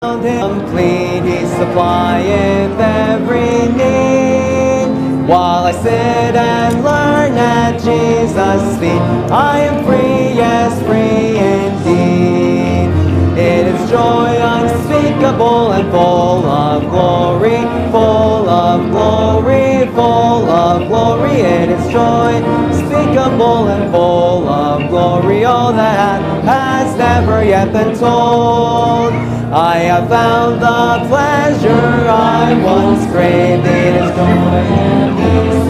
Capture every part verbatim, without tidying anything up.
Complete, He supplieth every need. While I sit and learn at Jesus' feet, I am free, yes, free indeed. It is joy unspeakable and full of glory, full of glory, full of glory. It is joy unspeakable and full of glory, all that has never yet been told. I have found the pleasure I once craved. It is joy and peace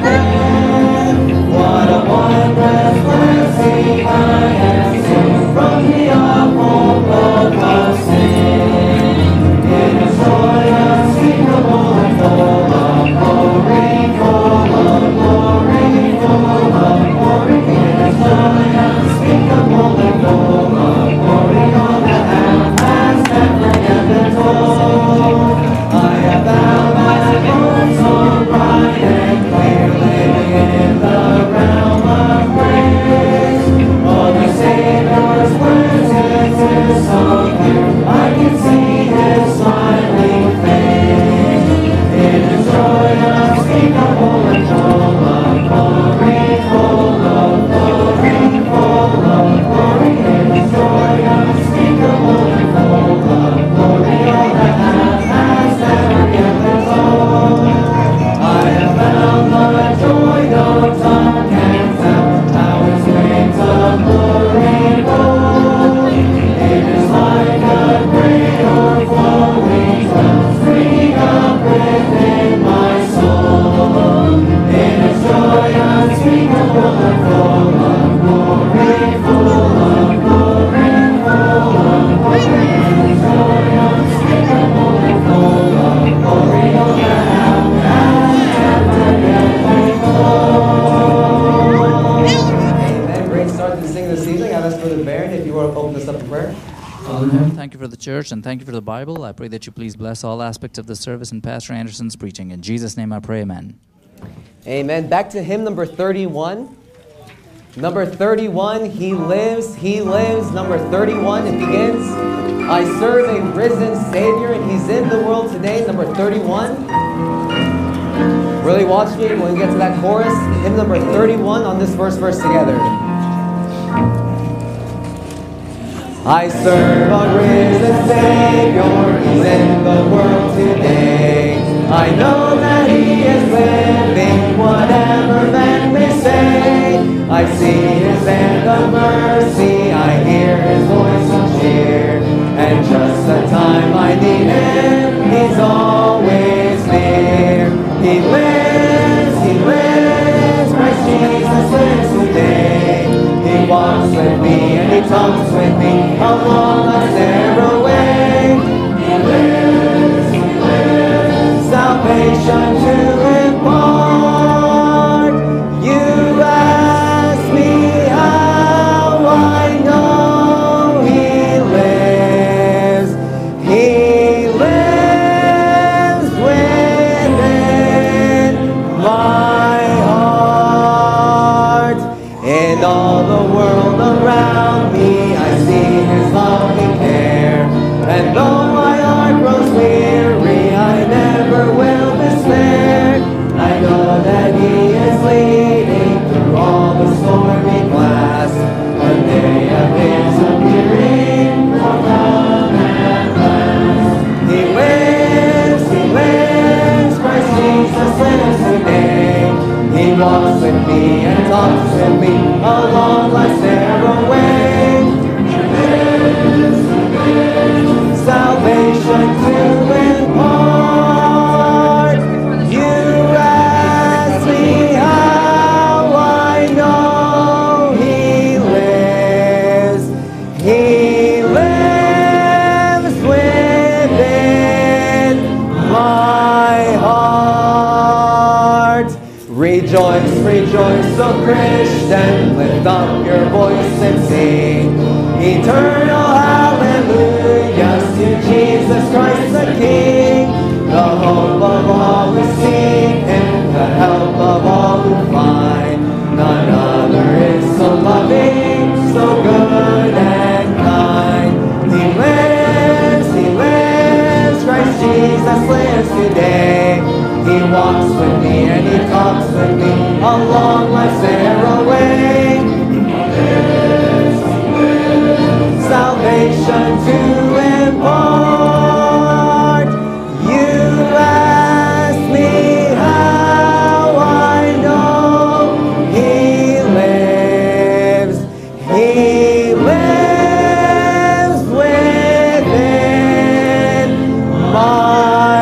within. What a wondrous blessing I have seen from the awful gulf of sin. It is joy unspeakable and full of glory, full of glory, full of glory. It is joy unspeakable and full of glory, all that has never yet been told. I have found my home so bright and clear, living in the realm of grace. Oh, the Savior's presence is so near, I can see His smiling face. It is joy unspeakable and full of glory, full of glory, full of glory. It is joy unspeakable and full of glory, all that has never yet been told. I have found the joy no tongue can tell, how His wings of glory roll. It is like a great o'erflowing well, springing up within my soul. It is joy unspeakable and full of glory, full of glory, full of glory. It is joy unspeakable and full of glory, all that has never yet been told. Amen. Great start to sing this evening. I'd ask Brother Baron if you want to open this up in prayer. Father in heaven, thank you for the church and thank you for the Bible. I pray that you please bless all aspects of the service and Pastor Anderson's preaching. In Jesus' name I pray, amen. Amen. Back to hymn number thirty-one. Number thirty-one, He lives, He lives. Number thirty-one, it begins, I serve a risen Savior and He's in the world today. Number thirty-one. Really watch me when we get to that chorus. Hymn number thirty-one on this first verse together. I serve a risen Savior, He's in the world today. I know that He is living, whatever men may say. I see His hand of mercy, I hear His voice of cheer. And just the time I need Him, He's always near. He lives, He lives, Christ Jesus lives today. He walks with me and He talks with me along a narrow way. He lives, He lives, salvation to impart. You ask me how I know He lives. He lives within my heart. In all the world around me, I see His loving care. And though my heart grows weary, I never will despair. I know that He is leading through all the stormy blast. One day of His appearing will come at last. He lives, He lives, Christ Jesus lives today. He walks with me and talks with me along life's narrow way. He lives, He lives, salvation to impart. You ask me how I know He lives. He lives within my heart. Rejoice, rejoice, O Christian, lift up your voice and sing eternal hallelujahs to Jesus Christ the King, the hope of all who seek Him, the help of all who find. None other is so loving, so good and kind. He lives, He lives. Jesus lives today. He walks with me and He talks with me along life's narrow way. Salvation to impart. You ask me how I know He lives. He lives within my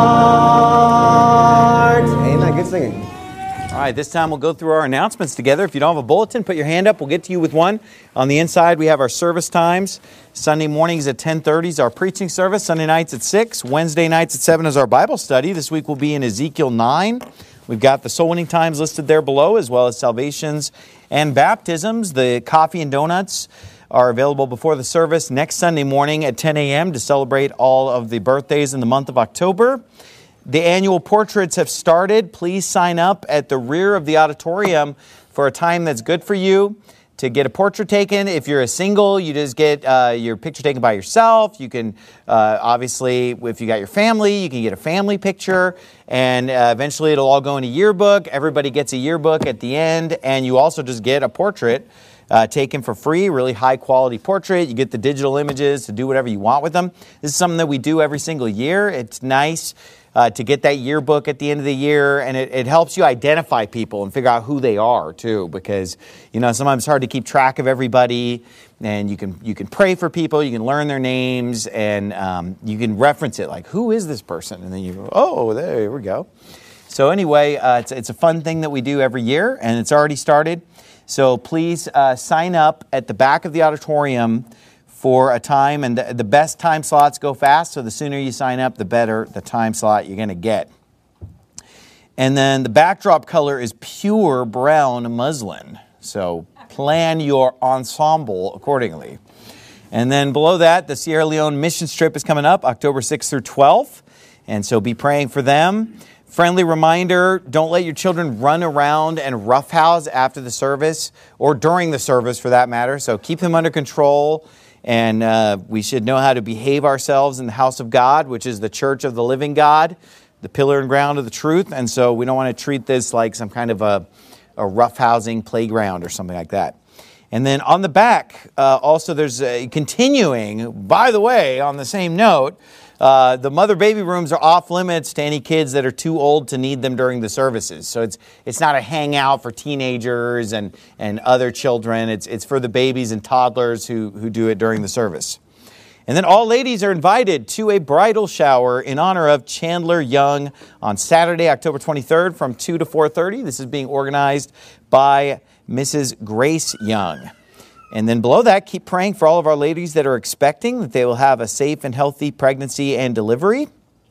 heart. Amen. Good singing. All right, this time we'll go through our announcements together. If you don't have a bulletin, put your hand up. We'll get to you with one. On the inside, we have our service times. Sunday mornings at ten thirty is our preaching service. Sunday nights at six. Wednesday nights at seven is our Bible study. This week we'll be in Ezekiel nine. We've got the soul winning times listed there below, as well as salvations and baptisms. The coffee and donuts are available before the service next Sunday morning at ten a.m. to celebrate all of the birthdays in the month of October. The annual portraits have started. Please sign up at the rear of the auditorium for a time that's good for you to get a portrait taken. If you're a single, you just get uh, your picture taken by yourself. You can, uh, obviously, if you got your family, you can get a family picture. And uh, eventually it'll all go in a yearbook. Everybody gets a yearbook at the end. And you also just get a portrait uh, taken for free, really high quality portrait. You get the digital images to do whatever you want with them. This is something that we do every single year. It's nice Uh, to get that yearbook at the end of the year, and it, it helps you identify people and figure out who they are too, because you know sometimes it's hard to keep track of everybody, and you can you can pray for people, you can learn their names, and um, you can reference it like, who is this person, and then you go, oh, there we go. So anyway, uh, it's it's a fun thing that we do every year, and it's already started. So please uh, sign up at the back of the auditorium for a time, and the, the best time slots go fast, so the sooner you sign up, the better the time slot you're going to get. And then the backdrop color is pure brown muslin, so plan your ensemble accordingly. And then below that, the Sierra Leone mission trip is coming up October sixth through twelfth, and so be praying for them. Friendly reminder, don't let your children run around and roughhouse after the service, or during the service for that matter, so keep them under control. And uh, we should know how to behave ourselves in the house of God, which is the church of the living God, the pillar and ground of the truth. And so we don't want to treat this like some kind of a, a roughhousing playground or something like that. And then on the back, uh, also there's a continuing, by the way, on the same note, Uh, the mother-baby rooms are off limits to any kids that are too old to need them during the services. So it's it's not a hangout for teenagers and, and other children. It's it's for the babies and toddlers who, who do it during the service. And then all ladies are invited to a bridal shower in honor of Chandler Young on Saturday, October twenty-third from two to four thirty. This is being organized by Missus Grace Young. And then below that, keep praying for all of our ladies that are expecting, that they will have a safe and healthy pregnancy and delivery.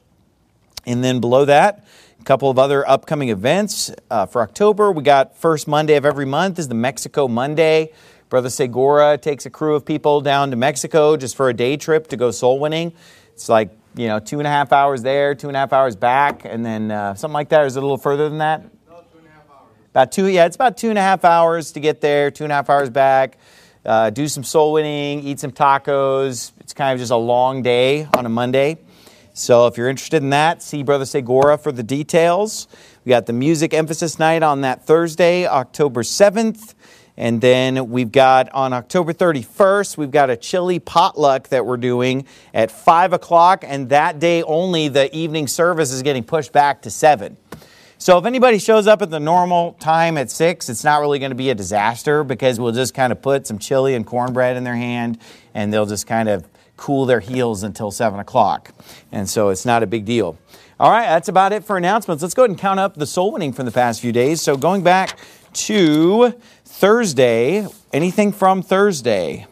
And then below that, a couple of other upcoming events. Uh, for October, we got first Monday of every month is the Mexico Monday. Brother Segura takes a crew of people down to Mexico just for a day trip to go soul winning. It's like, you know, two and a half hours there, two and a half hours back, and then uh, something like that. Or is it a little further than that? No, two and a half hours. About two, yeah, it's about two and a half hours to get there, two and a half hours back. Uh, do some soul winning, eat some tacos. It's kind of just a long day on a Monday. So if you're interested in that, see Brother Segura for the details. We got the music emphasis night on that Thursday, October seventh. And then we've got on October thirty-first, we've got a chili potluck that we're doing at five o'clock. And that day only, the evening service is getting pushed back to seven. So if anybody shows up at the normal time at six, it's not really going to be a disaster because we'll just kind of put some chili and cornbread in their hand and they'll just kind of cool their heels until seven o'clock. And so it's not a big deal. All right, that's about it for announcements. Let's go ahead and count up the soul winning from the past few days. So going back to Thursday, anything from Thursday?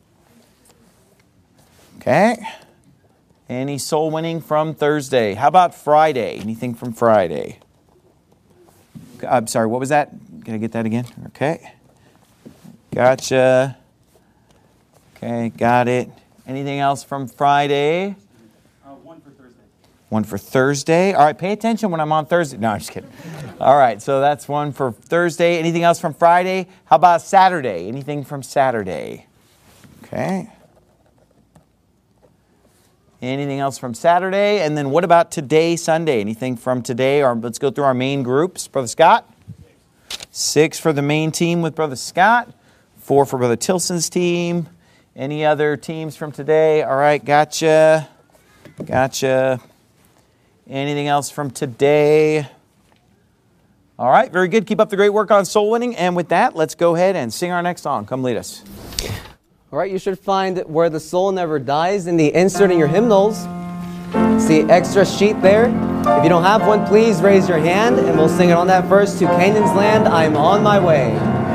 Okay. Any soul winning from Thursday? How about Friday? Anything from Friday? I'm sorry, what was that? Can I get that again? Okay. Gotcha. Okay, got it. Anything else from Friday? Uh, one for Thursday. One for Thursday. All right, pay attention when I'm on Thursday. No, I'm just kidding. All right, so that's one for Thursday. Anything else from Friday? How about Saturday? Anything from Saturday? Okay. Anything else from Saturday? And then what about today, Sunday? Anything from today? Or let's go through our main groups. Brother Scott? Six for the main team with Brother Scott. Four for Brother Tilson's team. Any other teams from today? All right, gotcha. Gotcha. Anything else from today? All right, very good. Keep up the great work on soul winning. And with that, let's go ahead and sing our next song. Come lead us. All right, you should find Where the Soul Never Dies in the insert in your hymnals. See extra sheet there. If you don't have one, please raise your hand and we'll sing it on that verse. To Canaan's land, I'm on my way.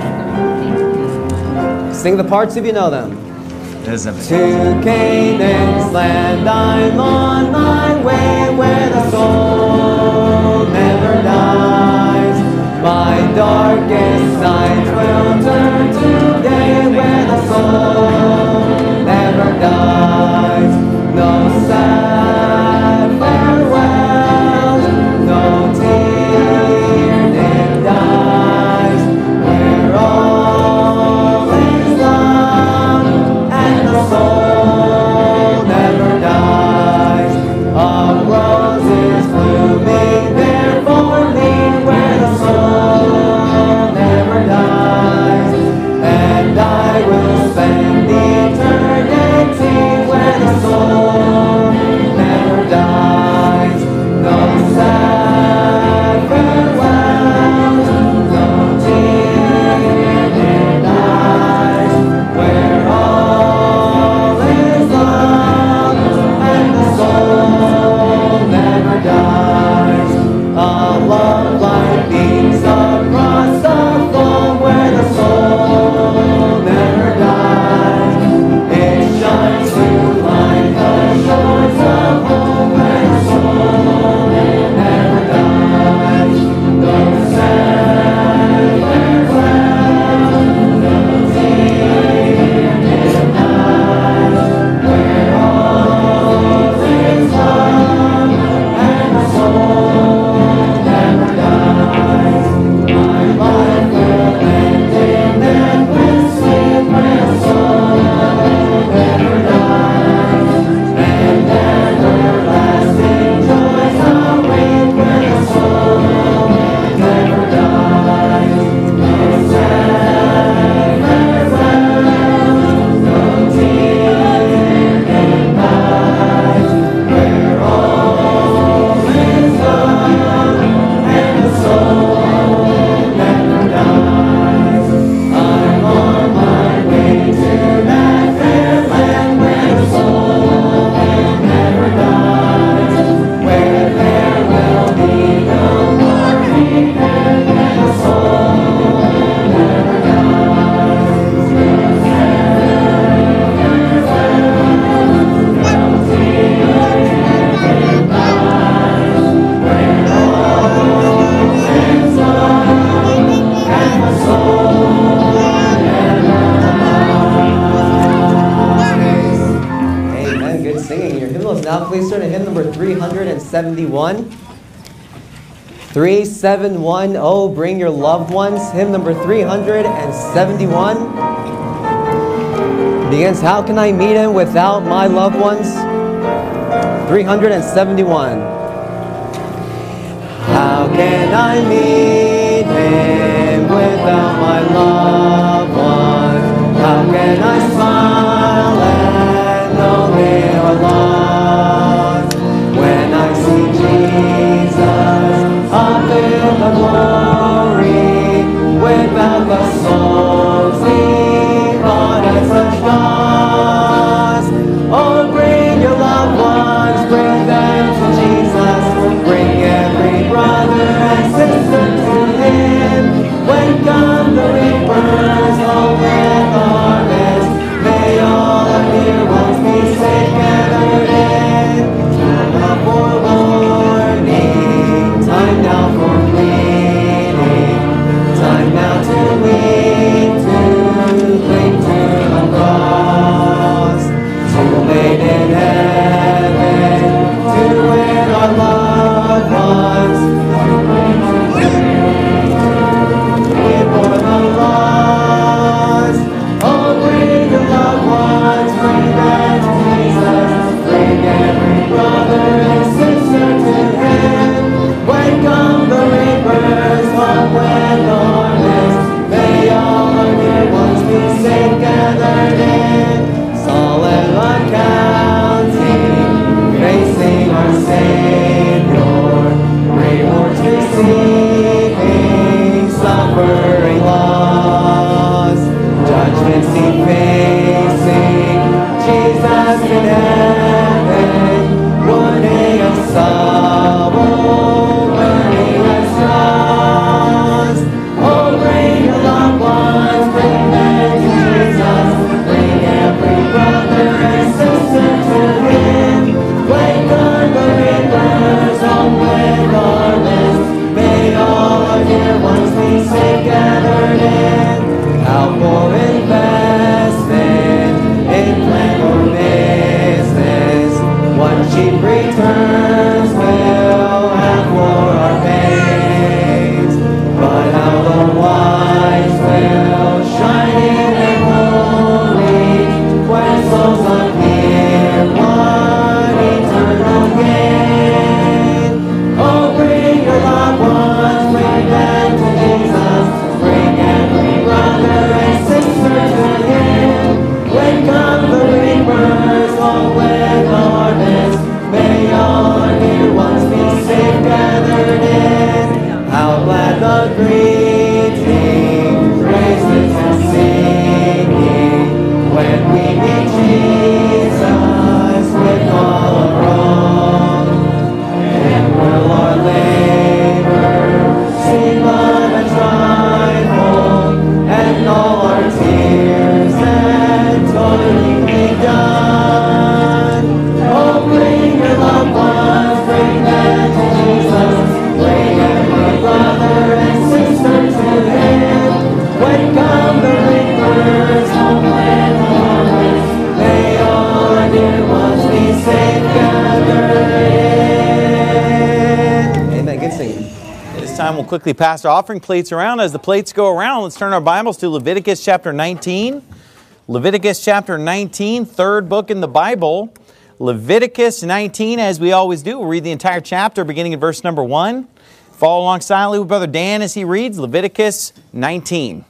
Sing the parts if you know them. To Canaan's land, I'm on my way, where the soul never dies. My darkest night will turn to day, where the soul never dies. No sad farewells, no tear that dies, where all is love and the soul never dies. A rose is blooming there for me, where the soul never dies. And I will spend eternity where the soul never dies. No sad farewells, no tear that dies, where all is love and the soul never dies. A love light beams across the foam, where the soul never dies. It shines to light the shores of home, where the soul never dies. No sad farewell, no tear that dies, where all is love and the soul never dies. My life will end in endless sleep, where the soul never dies. And everlasting joys await, where the soul never dies. No sad farewells, no tear that dies, where all is love and the soul never dies. I'm on my way to that fair land, where the soul never dies, where there will be no more pain, and the soul never dies. No sad farewells, no tears that dies, where all is love and the soul never dies. Amen. Good singing. Your hymnals now. Please turn to hymn number three hundred seventy-one. three seven one zero. Bring your loved ones. Hymn number three hundred seventy-one. Begins, how can I meet him without my loved ones? three hundred seventy-one. How can I meet him without my loved ones? How can I smile and know they are lost? When I see Jesus up in the glory, without the souls he bought at such cost. Oh, bring your loved ones, bring them to Jesus. Bring every brother and sister to him. When come the reapers, all with the harvest, may all of dear ones be safe gathered returns will have for our pains, but how the wise will shining and holy when souls appear one eternal gain. Oh, bring your loved ones, bring them to Jesus, bring every brother and sister to Him. When come the reapers, all with the harvest, may all our dear ones be safe gathered in. How glad the greeting, praises and singing, when we meet Jesus with all our wrong. And will our labor seem but a trifle, and all our tears and toiling be done. Oh, bring your loved ones, bring them to Jesus, bring every brother and sister to Him. When come the reapers, home with the harvest, may all our dear ones be safe gathered in. Amen. Good singing. This time we'll quickly pass our offering plates around. As the plates go around, let's turn our Bibles to Leviticus chapter nineteen. Leviticus chapter nineteen, third book in the Bible. Leviticus nineteen, as we always do, we'll read the entire chapter beginning at verse number one. Follow along silently with Brother Dan as he reads Leviticus nineteen.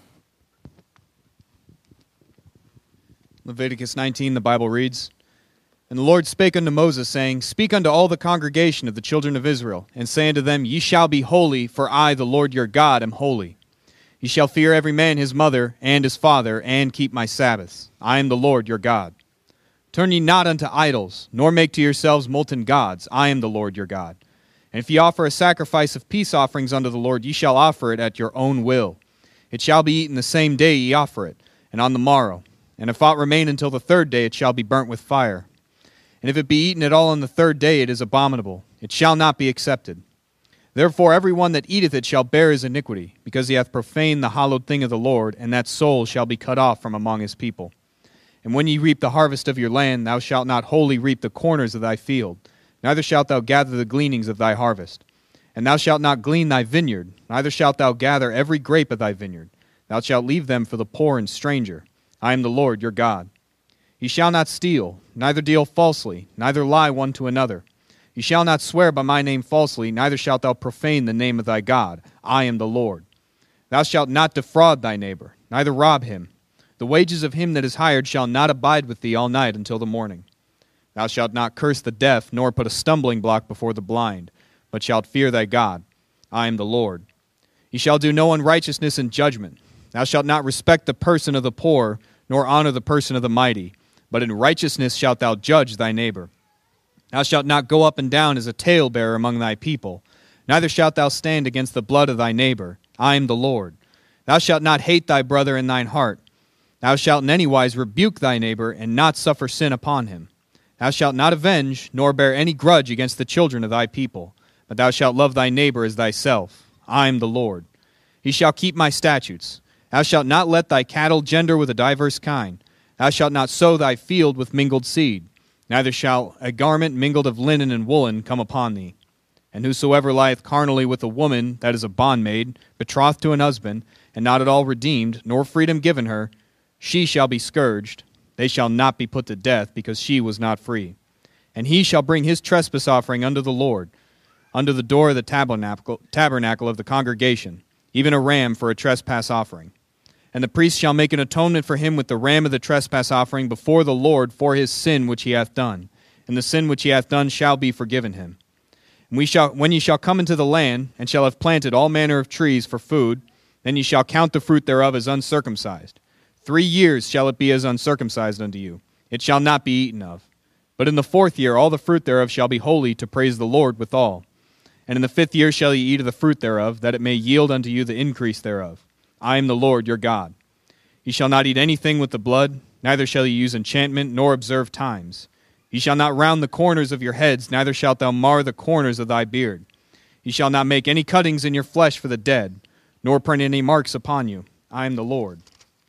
Leviticus nineteen, the Bible reads, And the Lord spake unto Moses, saying, Speak unto all the congregation of the children of Israel, and say unto them, Ye shall be holy, for I, the Lord your God, am holy. Ye shall fear every man his mother and his father, and keep my Sabbaths. I am the Lord your God. Turn ye not unto idols, nor make to yourselves molten gods. I am the Lord your God. And if ye offer a sacrifice of peace offerings unto the Lord, ye shall offer it at your own will. It shall be eaten the same day ye offer it, and on the morrow. And if aught remain until the third day, it shall be burnt with fire. And if it be eaten at all on the third day, it is abominable. It shall not be accepted. Therefore every one that eateth it shall bear his iniquity, because he hath profaned the hallowed thing of the Lord, and that soul shall be cut off from among his people. And when ye reap the harvest of your land, thou shalt not wholly reap the corners of thy field, neither shalt thou gather the gleanings of thy harvest. And thou shalt not glean thy vineyard, neither shalt thou gather every grape of thy vineyard. Thou shalt leave them for the poor and stranger. I am the Lord your God. Ye shall not steal, neither deal falsely, neither lie one to another. Ye shall not swear by my name falsely, neither shalt thou profane the name of thy God. I am the Lord. Thou shalt not defraud thy neighbor, neither rob him. The wages of him that is hired shall not abide with thee all night until the morning. Thou shalt not curse the deaf, nor put a stumbling block before the blind, but shalt fear thy God. I am the Lord. Ye shall do no unrighteousness in judgment. Thou shalt not respect the person of the poor, nor honor the person of the mighty, but in righteousness shalt thou judge thy neighbor. Thou shalt not go up and down as a talebearer among thy people, neither shalt thou stand against the blood of thy neighbor. I am the Lord. Thou shalt not hate thy brother in thine heart. Thou shalt in any wise rebuke thy neighbor, and not suffer sin upon him. Thou shalt not avenge, nor bear any grudge against the children of thy people, but thou shalt love thy neighbor as thyself. I am the Lord. He shall keep my statutes. Thou shalt not let thy cattle gender with a diverse kind. Thou shalt not sow thy field with mingled seed. Neither shall a garment mingled of linen and woolen come upon thee. And whosoever lieth carnally with a woman that is a bondmaid, betrothed to an husband, and not at all redeemed, nor freedom given her, she shall be scourged. They shall not be put to death, because she was not free. And he shall bring his trespass offering unto the Lord, under the door of the tabernacle, tabernacle of the congregation, even a ram for a trespass offering. And the priest shall make an atonement for him with the ram of the trespass offering before the Lord for his sin which he hath done. And the sin which he hath done shall be forgiven him. And we shall, when ye shall come into the land, and shall have planted all manner of trees for food, then ye shall count the fruit thereof as uncircumcised. Three years shall it be as uncircumcised unto you. It shall not be eaten of. But in the fourth year all the fruit thereof shall be holy, to praise the Lord withal. And in the fifth year shall ye eat of the fruit thereof, that it may yield unto you the increase thereof. I am the Lord your God. Ye shall not eat anything with the blood, neither shall ye use enchantment, nor observe times. Ye shall not round the corners of your heads, neither shalt thou mar the corners of thy beard. Ye shall not make any cuttings in your flesh for the dead, nor print any marks upon you. I am the Lord.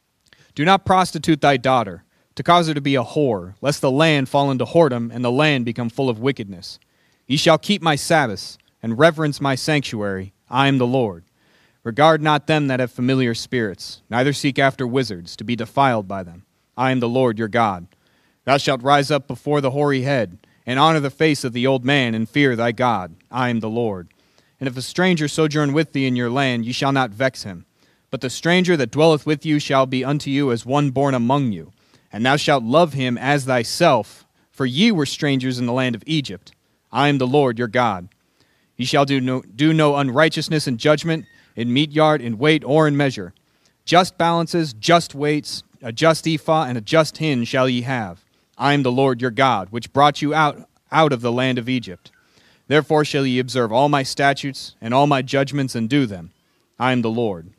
Do not prostitute thy daughter, to cause her to be a whore, lest the land fall into whoredom, and the land become full of wickedness. Ye shall keep my Sabbaths, and reverence my sanctuary. I am the Lord. Regard not them that have familiar spirits, neither seek after wizards, to be defiled by them. I am the Lord your God. Thou shalt rise up before the hoary head, and honor the face of the old man, and fear thy God. I am the Lord. And if a stranger sojourn with thee in your land, ye shall not vex him. But the stranger that dwelleth with you shall be unto you as one born among you. And thou shalt love him as thyself, for ye were strangers in the land of Egypt. I am the Lord your God. Ye shall do no, do no unrighteousness in judgment, in meat yard, in weight, or in measure. Just balances, just weights, a just ephah, and a just hin shall ye have. I am the Lord your God, which brought you out, out of the land of Egypt. Therefore shall ye observe all my statutes and all my judgments and do them. I am the Lord.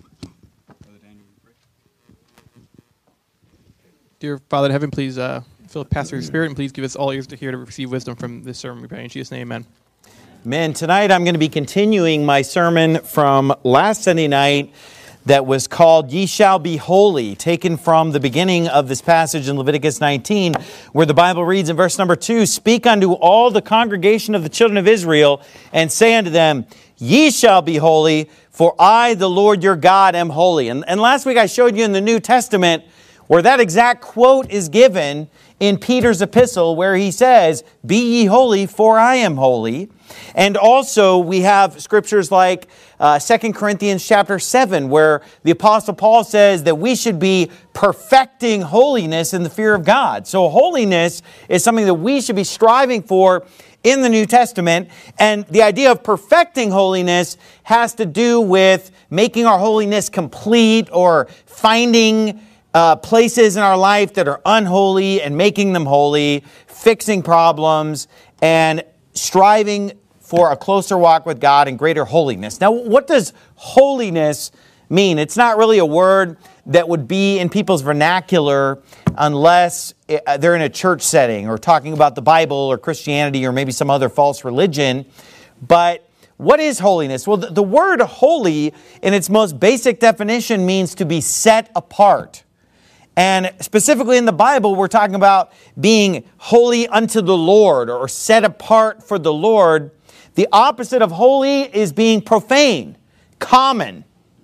Dear Father in heaven, please uh, fill the pastor with your spirit, and please give us all ears to hear to receive wisdom from this sermon. We pray in Jesus' name, amen. Man, tonight I'm going to be continuing my sermon from last Sunday night that was called Ye Shall Be Holy, taken from the beginning of this passage in Leviticus nineteen, where the Bible reads in verse number two, Speak unto all the congregation of the children of Israel, and say unto them, Ye shall be holy, for I, the Lord your God, am holy. And, and last week I showed you in the New Testament where that exact quote is given in Peter's epistle, where he says, Be ye holy, for I am holy. And also we have scriptures like uh, Second Corinthians chapter seven, where the Apostle Paul says that we should be perfecting holiness in the fear of God. So holiness is something that we should be striving for in the New Testament. And the idea of perfecting holiness has to do with making our holiness complete, or finding Uh, places in our life that are unholy and making them holy, fixing problems, and striving for a closer walk with God and greater holiness. Now, what does holiness mean? It's not really a word that would be in people's vernacular unless they're in a church setting or talking about the Bible or Christianity or maybe some other false religion. But what is holiness? Well, the, the word holy in its most basic definition means to be set apart. And specifically in the Bible, we're talking about being holy unto the Lord, or set apart for the Lord. The opposite of holy is being profane, common,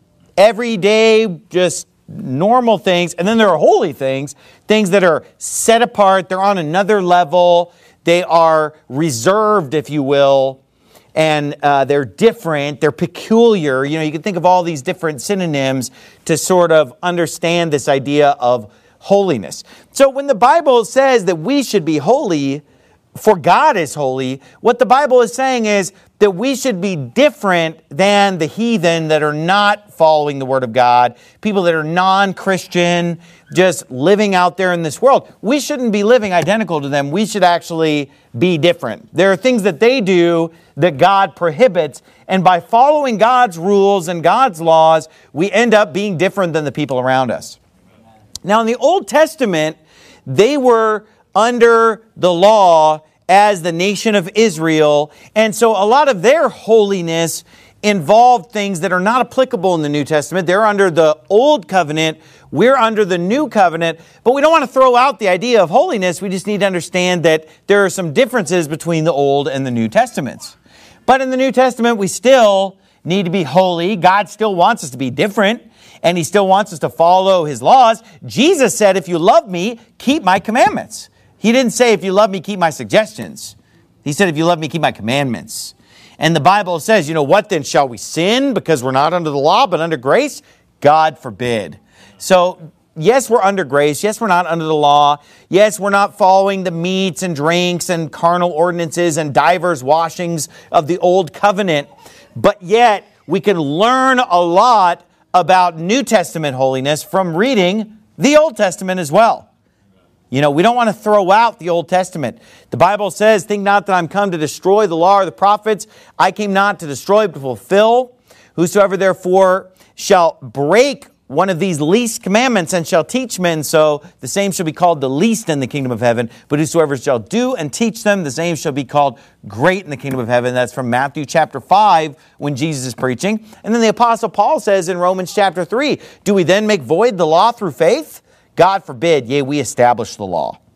everyday, just normal things. And then there are holy things, things that are set apart. They're on another level. They are reserved, if you will. And uh, they're different, they're peculiar. You know, you can think of all these different synonyms to sort of understand this idea of holiness. So when the Bible says that we should be holy, for God is holy, what the Bible is saying is that we should be different than the heathen that are not following the Word of God, people that are non-Christian, just living out there in this world. We shouldn't be living identical to them. We should actually be different. There are things that they do that God prohibits, and by following God's rules and God's laws, we end up being different than the people around us. Now, in the Old Testament, they were under the law as the nation of Israel, and so a lot of their holiness involved things that are not applicable in the New Testament. They're under the Old Covenant. We're under the New Covenant. But we don't want to throw out the idea of holiness. We just need to understand that there are some differences between the Old and the New Testaments. But in the New Testament, we still need to be holy. God still wants us to be different, and He still wants us to follow His laws. Jesus said, if you love me, keep my commandments. He didn't say, if you love me, keep my suggestions. He said, if you love me, keep my commandments. And the Bible says, you know, what then? Shall we sin because we're not under the law but under grace? God forbid. So, yes, we're under grace. Yes, we're not under the law. Yes, we're not following the meats and drinks and carnal ordinances and divers washings of the Old Covenant. But yet, we can learn a lot about New Testament holiness from reading the Old Testament as well. You know, we don't want to throw out the Old Testament. The Bible says, think not that I'm come to destroy the law or the prophets. I came not to destroy, but to fulfill. Whosoever therefore shall break one of these least commandments and shall teach men so, the same shall be called the least in the kingdom of heaven. But whosoever shall do and teach them, the same shall be called great in the kingdom of heaven. That's from Matthew chapter five when Jesus is preaching. And then the Apostle Paul says in Romans chapter three, do we then make void the law through faith? God forbid, yea, we establish the law.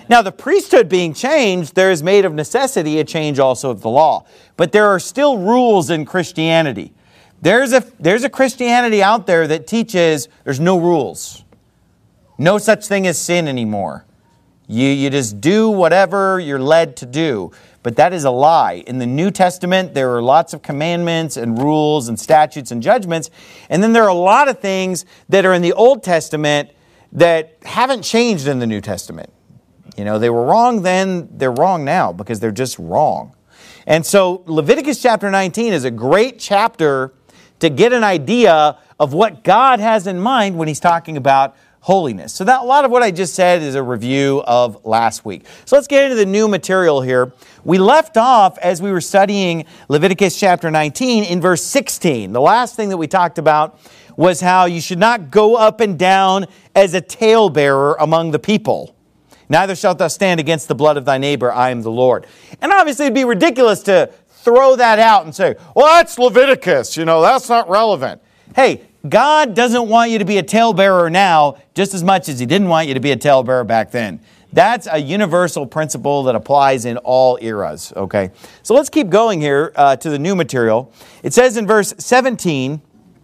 Now, the priesthood being changed, there is made of necessity a change also of the law. But there are still rules in Christianity. There's a, there's a Christianity out there that teaches there's no rules. No such thing as sin anymore. You, you just do whatever you're led to do. But that is a lie. In the New Testament, there are lots of commandments and rules and statutes and judgments. And then there are a lot of things that are in the Old Testament that haven't changed in the New Testament. You know, they were wrong then, they're wrong now because they're just wrong. And so Leviticus chapter nineteen is a great chapter to get an idea of what God has in mind when He's talking about holiness. So that a lot of what I just said is a review of last week. So let's get into the new material here. We left off as we were studying Leviticus chapter nineteen in verse sixteen. The last thing that we talked about was how you should not go up and down as a talebearer among the people. Neither shalt thou stand against the blood of thy neighbor, I am the Lord. And obviously it'd be ridiculous to throw that out and say, well, that's Leviticus, you know, that's not relevant. Hey, God doesn't want you to be a talebearer now just as much as He didn't want you to be a talebearer back then. That's a universal principle that applies in all eras, okay? So let's keep going here uh, to the new material. It says in verse seventeen,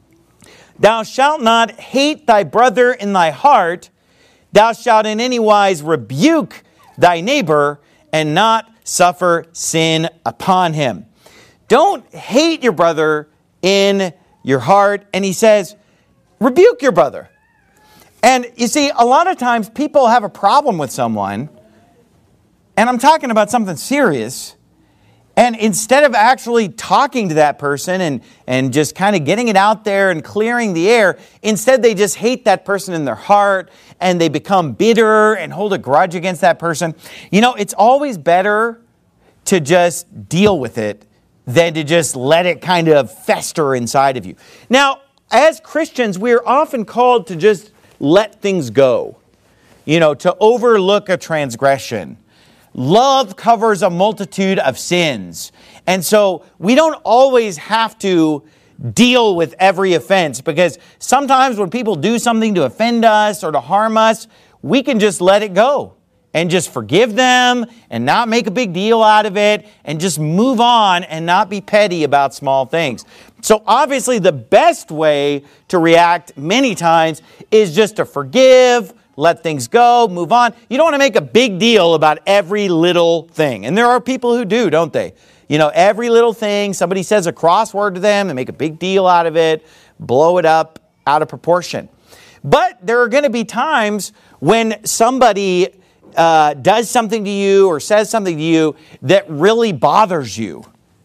thou shalt not hate thy brother in thy heart, thou shalt in any wise rebuke thy neighbor and not suffer sin upon him. Don't hate your brother in your heart. And he says, rebuke your brother. And you see, a lot of times people have a problem with someone, and I'm talking about something serious, and instead of actually talking to that person and, and just kind of getting it out there and clearing the air, instead they just hate that person in their heart and they become bitter and hold a grudge against that person. You know, it's always better to just deal with it than to just let it kind of fester inside of you. Now, as Christians, we're often called to just let things go, you know, to overlook a transgression. Love covers a multitude of sins. And so we don't always have to deal with every offense, because sometimes when people do something to offend us or to harm us, we can just let it go and just forgive them and not make a big deal out of it and just move on and not be petty about small things. So obviously the best way to react many times is just to forgive, let things go, move on. You don't want to make a big deal about every little thing. And there are people who do, don't they? You know, every little thing, somebody says a crossword to them, they make a big deal out of it, blow it up out of proportion. But there are going to be times when somebody uh, does something to you or says something to you that really bothers you.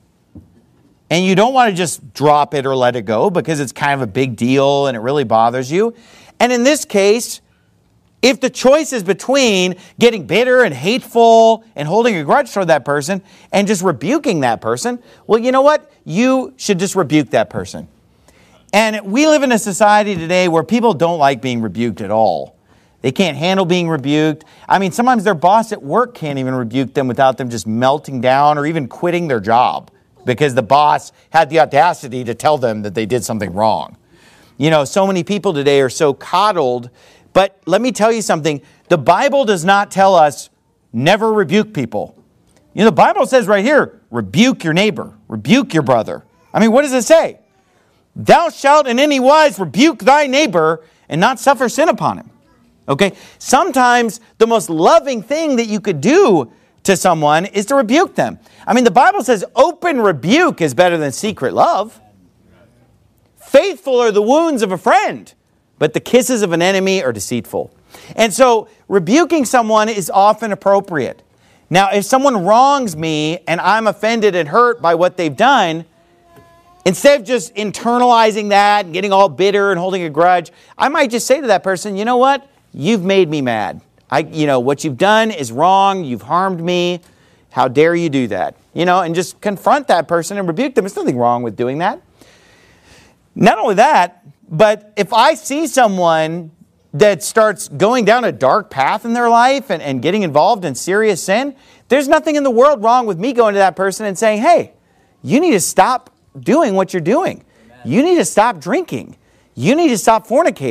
And you don't want to just drop it or let it go because it's kind of a big deal and it really bothers you. And in this case, if the choice is between getting bitter and hateful and holding a grudge toward that person and just rebuking that person, well, you know what? You should just rebuke that person. And we live in a society today where people don't like being rebuked at all. They can't handle being rebuked. I mean, sometimes their boss at work can't even rebuke them without them just melting down or even quitting their job because the boss had the audacity to tell them that they did something wrong. You know, so many people today are so coddled. But let me tell you something. The Bible does not tell us never rebuke people. You know, the Bible says right here, rebuke your neighbor, rebuke your brother. I mean, what does it say? Thou shalt in any wise rebuke thy neighbor and not suffer sin upon him. Okay? Sometimes the most loving thing that you could do to someone is to rebuke them. I mean, the Bible says open rebuke is better than secret love. Faithful are the wounds of a friend, but the kisses of an enemy are deceitful. And so rebuking someone is often appropriate. Now, if someone wrongs me and I'm offended and hurt by what they've done, instead of just internalizing that and getting all bitter and holding a grudge, I might just say to that person, you know what? You've made me mad. I, you know, what you've done is wrong. You've harmed me. How dare you do that? You know, and just confront that person and rebuke them. There's nothing wrong with doing that. Not only that, but if I see someone that starts going down a dark path in their life and, and getting involved in serious sin, there's nothing in the world wrong with me going to that person and saying, hey, you need to stop doing what you're doing. Amen. You need to stop drinking. You need to stop fornicating.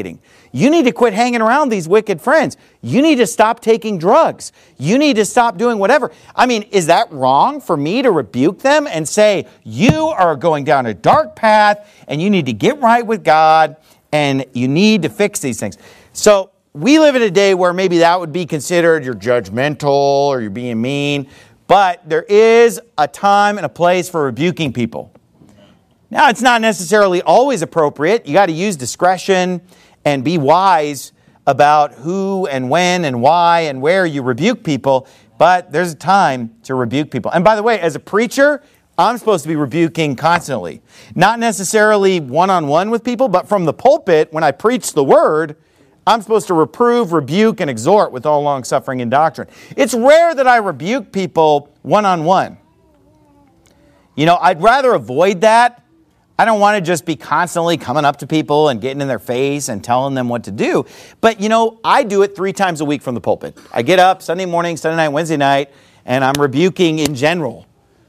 You need to quit hanging around these wicked friends. You need to stop taking drugs. You need to stop doing whatever. I mean, is that wrong for me to rebuke them and say, you are going down a dark path and you need to get right with God and you need to fix these things? So we live in a day where maybe that would be considered you're judgmental or you're being mean, but there is a time and a place for rebuking people. Now, it's not necessarily always appropriate. You got to use discretion and be wise about who and when and why and where you rebuke people, but there's a time to rebuke people. And by the way, as a preacher, I'm supposed to be rebuking constantly. Not necessarily one-on-one with people, but from the pulpit, when I preach the word, I'm supposed to reprove, rebuke, and exhort with all long-suffering and doctrine. It's rare that I rebuke people one-on-one. You know, I'd rather avoid that. I don't want to just be constantly coming up to people and getting in their face and telling them what to do. But, you know, I do it three times a week from the pulpit. I get up Sunday morning, Sunday night, Wednesday night, and I'm rebuking in general.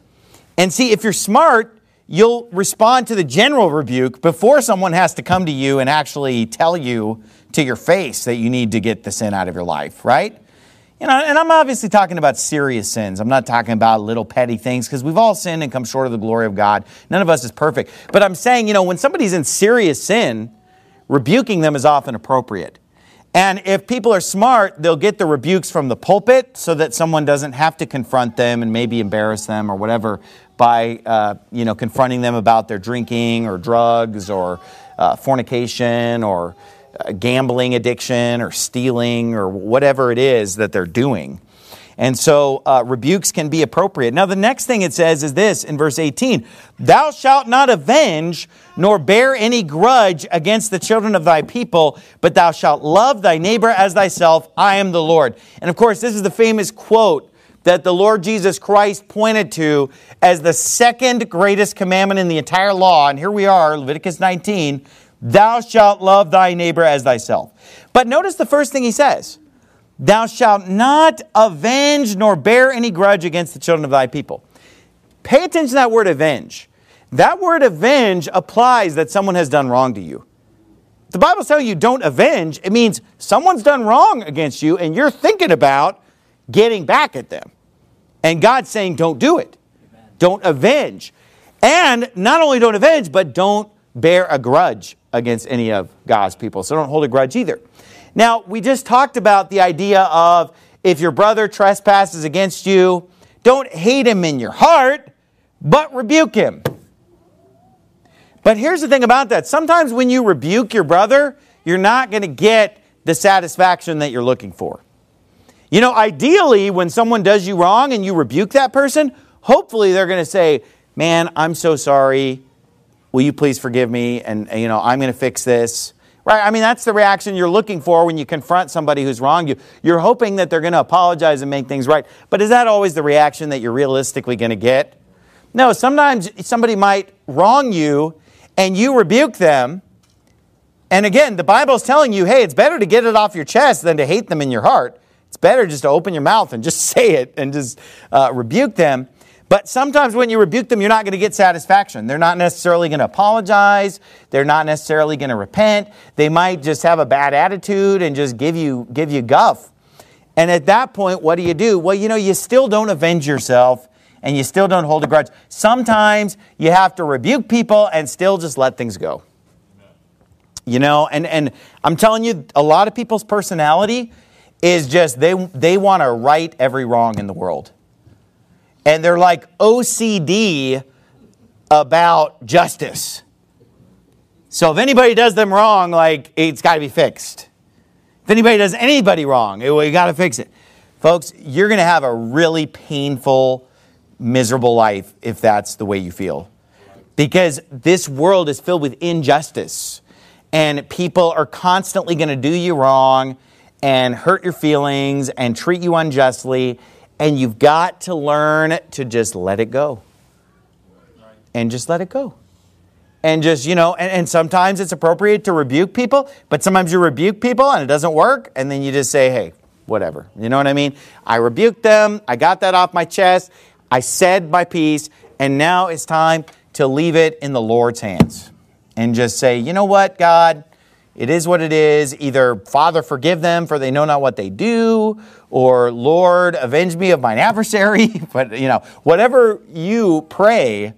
And see, if you're smart, you'll respond to the general rebuke before someone has to come to you and actually tell you to your face that you need to get the sin out of your life, right? You know, and I'm obviously talking about serious sins. I'm not talking about little petty things because we've all sinned and come short of the glory of God. None of us is perfect. But I'm saying, you know, when somebody's in serious sin, rebuking them is often appropriate. And if people are smart, they'll get the rebukes from the pulpit so that someone doesn't have to confront them and maybe embarrass them or whatever by, uh, you know, confronting them about their drinking or drugs or uh, fornication or uh, gambling addiction or stealing or whatever it is that they're doing. And so uh, rebukes can be appropriate. Now, the next thing it says is this in verse eighteen, thou shalt not avenge nor bear any grudge against the children of thy people, but thou shalt love thy neighbor as thyself. I am the Lord. And of course, this is the famous quote that the Lord Jesus Christ pointed to as the second greatest commandment in the entire law. And here we are, Leviticus nineteen, thou shalt love thy neighbor as thyself. But notice the first thing he says. Thou shalt not avenge nor bear any grudge against the children of thy people. Pay attention to that word avenge. That word avenge applies that someone has done wrong to you. The Bible's telling you don't avenge. It means someone's done wrong against you and you're thinking about getting back at them. And God's saying don't do it. Amen. Don't avenge. And not only don't avenge, but don't bear a grudge against any of God's people. So don't hold a grudge either. Now, we just talked about the idea of if your brother trespasses against you, don't hate him in your heart, but rebuke him. But here's the thing about that. Sometimes when you rebuke your brother, you're not going to get the satisfaction that you're looking for. You know, ideally, when someone does you wrong and you rebuke that person, hopefully they're going to say, man, I'm so sorry. Will you please forgive me? And, you know, I'm going to fix this. Right? I mean, that's the reaction you're looking for when you confront somebody who's wronged you. You're hoping that they're going to apologize and make things right. But is that always the reaction that you're realistically going to get? No, sometimes somebody might wrong you and you rebuke them. And again, the Bible's telling you, hey, it's better to get it off your chest than to hate them in your heart. It's better just to open your mouth and just say it and just uh, rebuke them. But sometimes when you rebuke them, you're not going to get satisfaction. They're not necessarily going to apologize. They're not necessarily going to repent. They might just have a bad attitude and just give you, give you guff. And at that point, what do you do? Well, you know, you still don't avenge yourself and you still don't hold a grudge. Sometimes you have to rebuke people and still just let things go. You know, and, and I'm telling you, a lot of people's personality is just they, they want to right every wrong in the world. And they're like O C D about justice. So if anybody does them wrong, like, it's got to be fixed. If anybody does anybody wrong, you got to fix it. Folks, you're going to have a really painful, miserable life if that's the way you feel. Because this world is filled with injustice. And people are constantly going to do you wrong and hurt your feelings and treat you unjustly. And you've got to learn to just let it go. And just let it go. And just, you know, and, and sometimes it's appropriate to rebuke people, but sometimes you rebuke people and it doesn't work, and then you just say, hey, whatever. You know what I mean? I rebuked them, I got that off my chest, I said my piece, and now it's time to leave it in the Lord's hands. And just say, you know what, God, It is what it is. Either, Father, forgive them, for they know not what they do, or Lord, avenge me of mine adversary. But, you know, whatever you pray,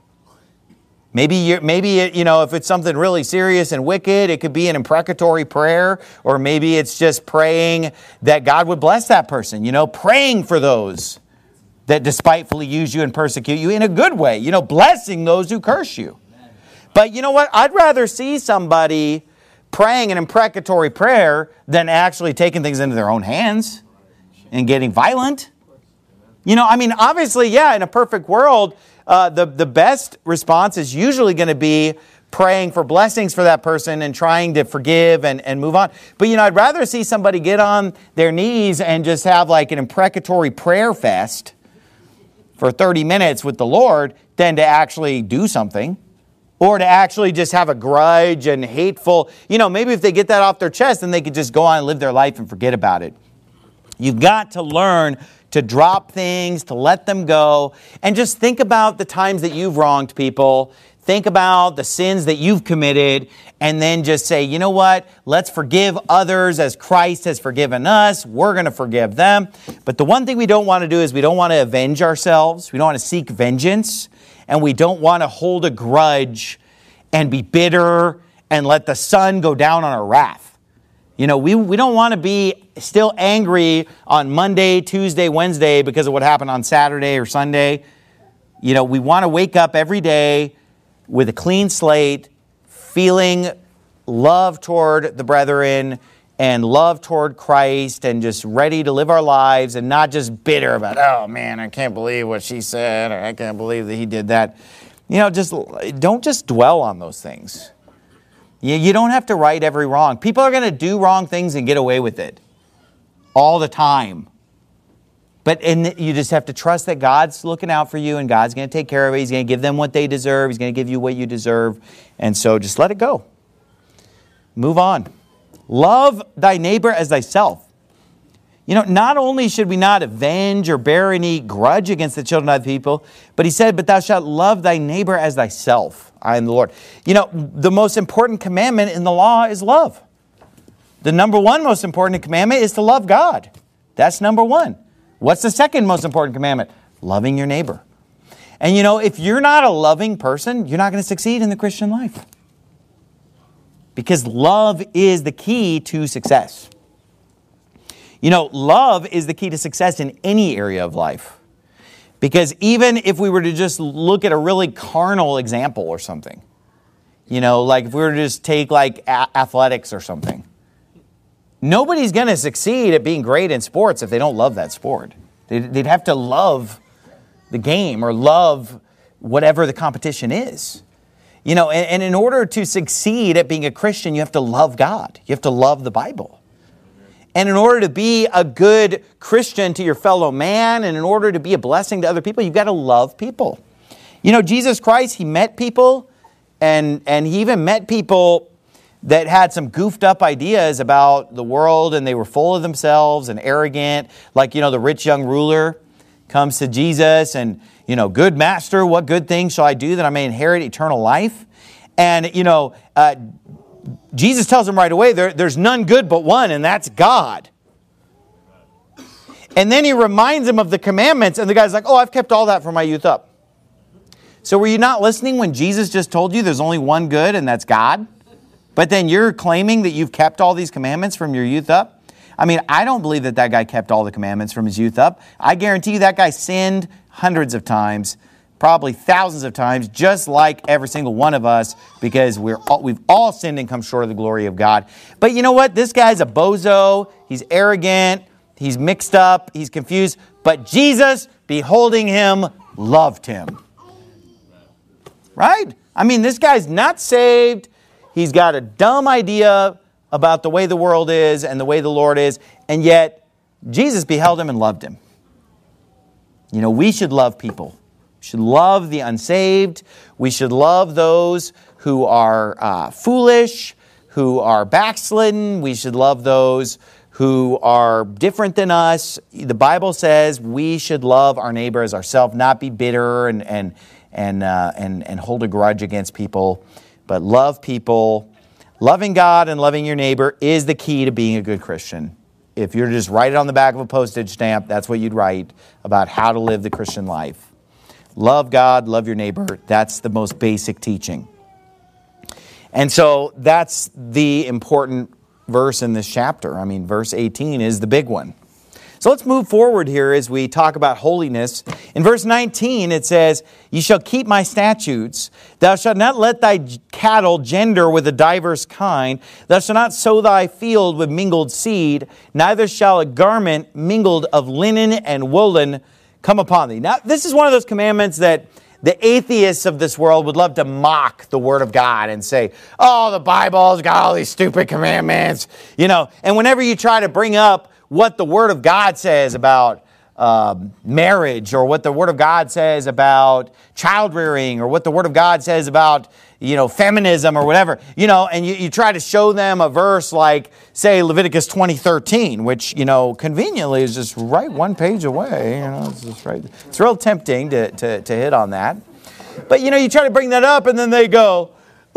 maybe, you maybe it, you know, if it's something really serious and wicked, it could be an imprecatory prayer, or maybe it's just praying that God would bless that person, you know, praying for those that despitefully use you and persecute you in a good way, you know, blessing those who curse you. But you know what? I'd rather see somebody praying an imprecatory prayer than actually taking things into their own hands and getting violent. You know, I mean, obviously, yeah, in a perfect world, uh, the, the best response is usually going to be praying for blessings for that person and trying to forgive and, and move on. But, you know, I'd rather see somebody get on their knees and just have like an imprecatory prayer fest for thirty minutes with the Lord than to actually do something. Or to actually just have a grudge and hateful, you know, maybe if they get that off their chest, then they could just go on and live their life and forget about it. You've got to learn to drop things, to let them go, and just think about the times that you've wronged people. Think about the sins that you've committed, and then just say, you know what? Let's forgive others as Christ has forgiven us. We're going to forgive them. But the one thing we don't want to do is we don't want to avenge ourselves. We don't want to seek vengeance. And we don't want to hold a grudge and be bitter and let the sun go down on our wrath. You know, we, we don't want to be still angry on Monday, Tuesday, Wednesday because of what happened on Saturday or Sunday. You know, we want to wake up every day with a clean slate, feeling love toward the brethren and love toward Christ and just ready to live our lives and not just bitter about, oh man, I can't believe what she said, or I can't believe that he did that. You know, just don't just dwell on those things. You, you don't have to right every wrong. People are going to do wrong things and get away with it all the time. But and you just have to trust that God's looking out for you and God's going to take care of it. He's going to give them what they deserve. He's going to give you what you deserve. And so just let it go. Move on. Love thy neighbor as thyself. You know, not only should we not avenge or bear any grudge against the children of the people, but he said, but thou shalt love thy neighbor as thyself. I am the Lord. You know, the most important commandment in the law is love. The number one most important commandment is to love God. That's number one. What's the second most important commandment? Loving your neighbor. And you know, if you're not a loving person, you're not going to succeed in the Christian life. Because love is the key to success. You know, love is the key to success in any area of life. Because even if we were to just look at a really carnal example or something, you know, like if we were to just take like a- athletics or something, nobody's going to succeed at being great in sports if they don't love that sport. They'd, they'd have to love the game or love whatever the competition is. You know, and, and in order to succeed at being a Christian, you have to love God. You have to love the Bible. And in order to be a good Christian to your fellow man, and in order to be a blessing to other people, you've got to love people. You know, Jesus Christ, he met people, and, and he even met people that had some goofed up ideas about the world, and they were full of themselves and arrogant. Like, you know, the rich young ruler comes to Jesus and, you know, good master, what good things shall I do that I may inherit eternal life? And, you know, uh, Jesus tells him right away, there, there's none good but one, and that's God. And then he reminds him of the commandments, and the guy's like, oh, I've kept all that from my youth up. So were you not listening when Jesus just told you there's only one good, and that's God? But then you're claiming that you've kept all these commandments from your youth up? I mean, I don't believe that that guy kept all the commandments from his youth up. I guarantee you that guy sinned hundreds of times, probably thousands of times, just like every single one of us, because we're all, we've all sinned and come short of the glory of God. But you know what? This guy's a bozo. He's arrogant. He's mixed up. He's confused. But Jesus, beholding him, loved him. Right? I mean, this guy's not saved. He's got a dumb idea about the way the world is and the way the Lord is, and yet Jesus beheld him and loved him. You know, we should love people. We should love the unsaved. We should love those who are uh, foolish, who are backslidden. We should love those who are different than us. The Bible says we should love our neighbor as ourselves, not be bitter and and and uh, and and hold a grudge against people, but love people. Loving God and loving your neighbor is the key to being a good Christian. If you're to just write it on the back of a postage stamp, that's what you'd write about how to live the Christian life. Love God, love your neighbor. That's the most basic teaching. And so that's the important verse in this chapter. I mean, verse eighteen is the big one. So let's move forward here as we talk about holiness. In verse nineteen, it says, "You shall keep my statutes. Thou shalt not let thy cattle gender with a diverse kind. Thou shalt not sow thy field with mingled seed. Neither shall a garment mingled of linen and woolen come upon thee." Now, this is one of those commandments that the atheists of this world would love to mock the Word of God and say, "Oh, the Bible's got all these stupid commandments." You know, and whenever you try to bring up what the Word of God says about um, marriage, or what the Word of God says about child rearing, or what the Word of God says about, you know, feminism or whatever, you know, and you, you try to show them a verse like, say, Leviticus twenty thirteen, which, you know, conveniently is just right one page away. You know, it's just right. It's real tempting to, to, to hit on that. But, you know, you try to bring that up and then they go,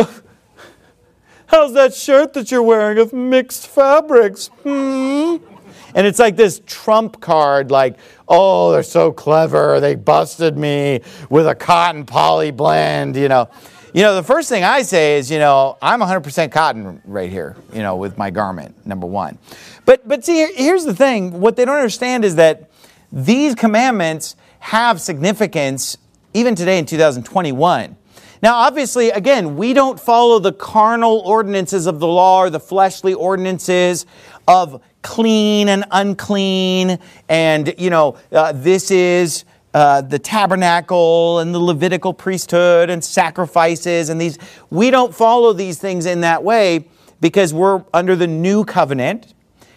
"How's that shirt that you're wearing of mixed fabrics? Hmm?" And it's like this trump card, like, "Oh, they're so clever. They busted me with a cotton poly blend," you know. You know, the first thing I say is, you know, I'm one hundred percent cotton right here, you know, with my garment, number one. But, but see, here's the thing. What they don't understand is that these commandments have significance even today in two thousand twenty-one. Now, obviously, again, we don't follow the carnal ordinances of the law or the fleshly ordinances of clean and unclean, and, you know, uh, this is uh, the tabernacle and the Levitical priesthood and sacrifices and these. We don't follow these things in that way because we're under the new covenant,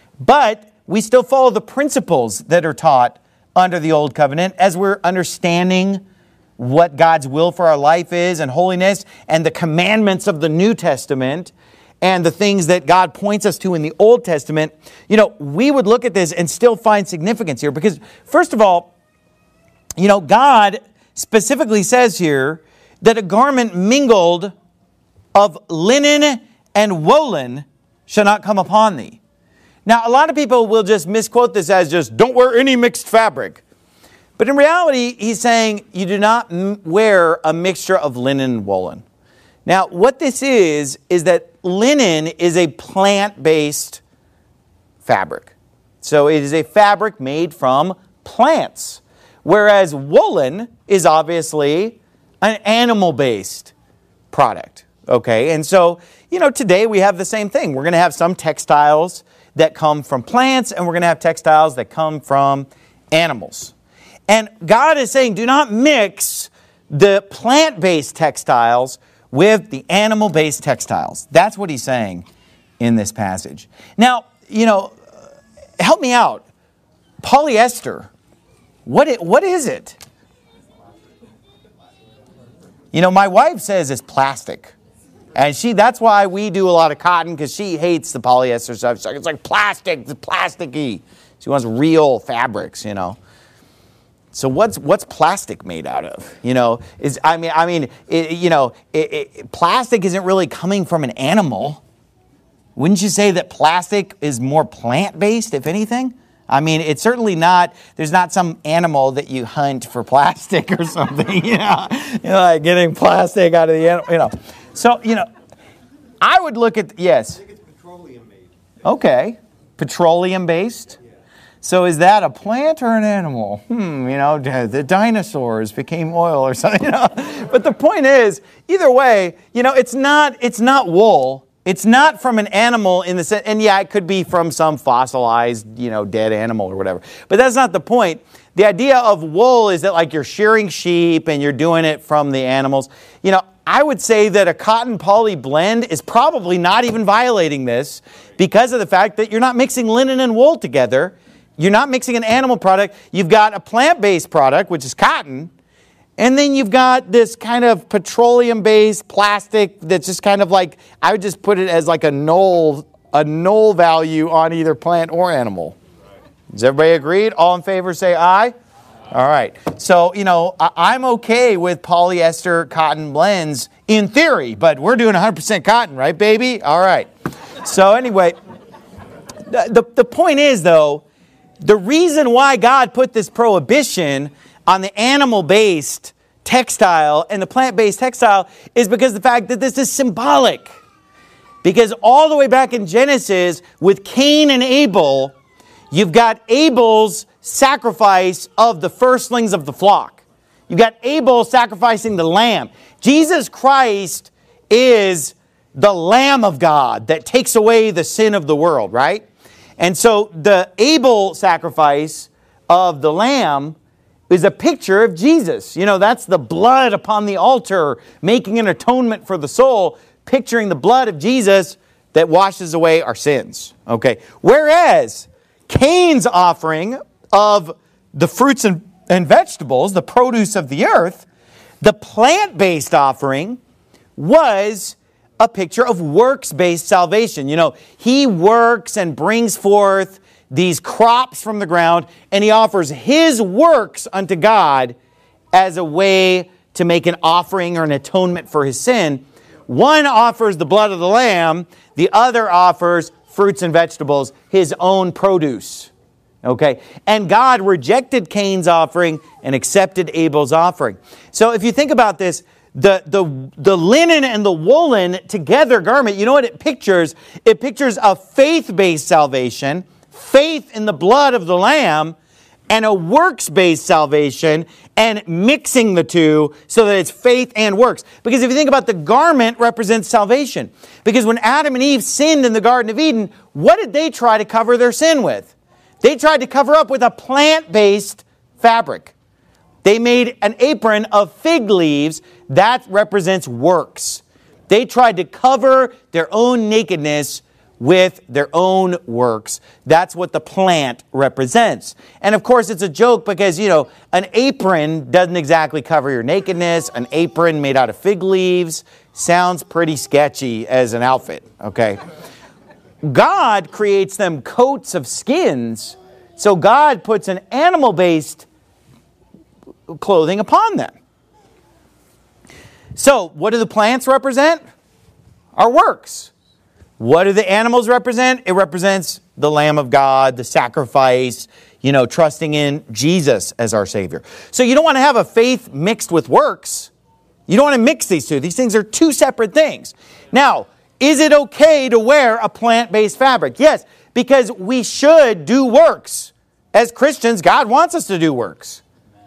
but we still follow the principles that are taught under the old covenant as we're understanding what God's will for our life is and holiness, and the commandments of the New Testament and the things that God points us to in the Old Testament. You know, we would look at this and still find significance here because, first of all, you know, God specifically says here that a garment mingled of linen and woolen shall not come upon thee. Now, a lot of people will just misquote this as just, "Don't wear any mixed fabric." But in reality, he's saying you do not m- wear a mixture of linen and woolen. Now, what this is, is that linen is a plant-based fabric. So it is a fabric made from plants, whereas woolen is obviously an animal-based product. Okay, and so, you know, today we have the same thing. We're going to have some textiles that come from plants, and we're going to have textiles that come from animals. And God is saying, do not mix the plant-based textiles with the animal-based textiles. That's what he's saying in this passage. Now, you know, help me out. Polyester, what it, what is it? You know, my wife says it's plastic. And she that's why we do a lot of cotton, because she hates the polyester stuff. It's like, it's like plastic, it's plasticky. She wants real fabrics, you know. So what's what's plastic made out of? You know, is I mean I mean it, you know, it, it, plastic isn't really coming from an animal. Wouldn't you say that plastic is more plant-based, if anything? I mean, it's certainly not. There's not some animal that you hunt for plastic or something. You know, you know, like getting plastic out of the animal. You know, so you know, I would look at yes. I think it's petroleum made. Okay, petroleum-based. So is that a plant or an animal? Hmm, you know, the dinosaurs became oil or something, you know. But the point is, either way, you know, it's not it's not wool. It's not from an animal in the sense, and yeah, it could be from some fossilized, you know, dead animal or whatever. But that's not the point. The idea of wool is that like you're shearing sheep and you're doing it from the animals. You know, I would say that a cotton poly blend is probably not even violating this because of the fact that you're not mixing linen and wool together. You're not mixing an animal product. You've got a plant-based product, which is cotton, and then you've got this kind of petroleum-based plastic that's just kind of like, I would just put it as like a null, a null value on either plant or animal. Does everybody agree? All in favor say aye. Aye. All right. So, you know, I- I'm okay with polyester cotton blends in theory, but we're doing one hundred percent cotton, right, baby? All right. So anyway, the, the, the point is, though, the reason why God put this prohibition on the animal-based textile and the plant-based textile is because of the fact that this is symbolic. Because all the way back in Genesis, with Cain and Abel, you've got Abel's sacrifice of the firstlings of the flock. You've got Abel sacrificing the lamb. Jesus Christ is the Lamb of God that takes away the sin of the world, right? And so the Abel sacrifice of the lamb is a picture of Jesus. You know, that's the blood upon the altar, making an atonement for the soul, picturing the blood of Jesus that washes away our sins. Okay. Whereas Cain's offering of the fruits and, and vegetables, the produce of the earth, the plant-based offering was a picture of works-based salvation. You know, he works and brings forth these crops from the ground, and he offers his works unto God as a way to make an offering or an atonement for his sin. One offers the blood of the lamb, the other offers fruits and vegetables, his own produce. Okay? And God rejected Cain's offering and accepted Abel's offering. So if you think about this, the, the, the linen and the woolen together garment, you know what it pictures? It pictures a faith-based salvation, faith in the blood of the Lamb, and a works-based salvation, and mixing the two so that it's faith and works. Because if you think about the garment represents salvation. Because when Adam and Eve sinned in the Garden of Eden, what did they try to cover their sin with? They tried to cover up with a plant-based fabric. They made an apron of fig leaves. That represents works. They tried to cover their own nakedness with their own works. That's what the plant represents. And of course, it's a joke because, you know, an apron doesn't exactly cover your nakedness. An apron made out of fig leaves sounds pretty sketchy as an outfit, okay? God creates them coats of skins, so God puts an animal-based clothing upon them. So, what do the plants represent? Our works. What do the animals represent? It represents the Lamb of God, the sacrifice, you know, trusting in Jesus as our Savior. So you don't want to have a faith mixed with works. You don't want to mix these two. These things are two separate things. Now, is it okay to wear a plant-based fabric? Yes, because we should do works. As Christians, God wants us to do works.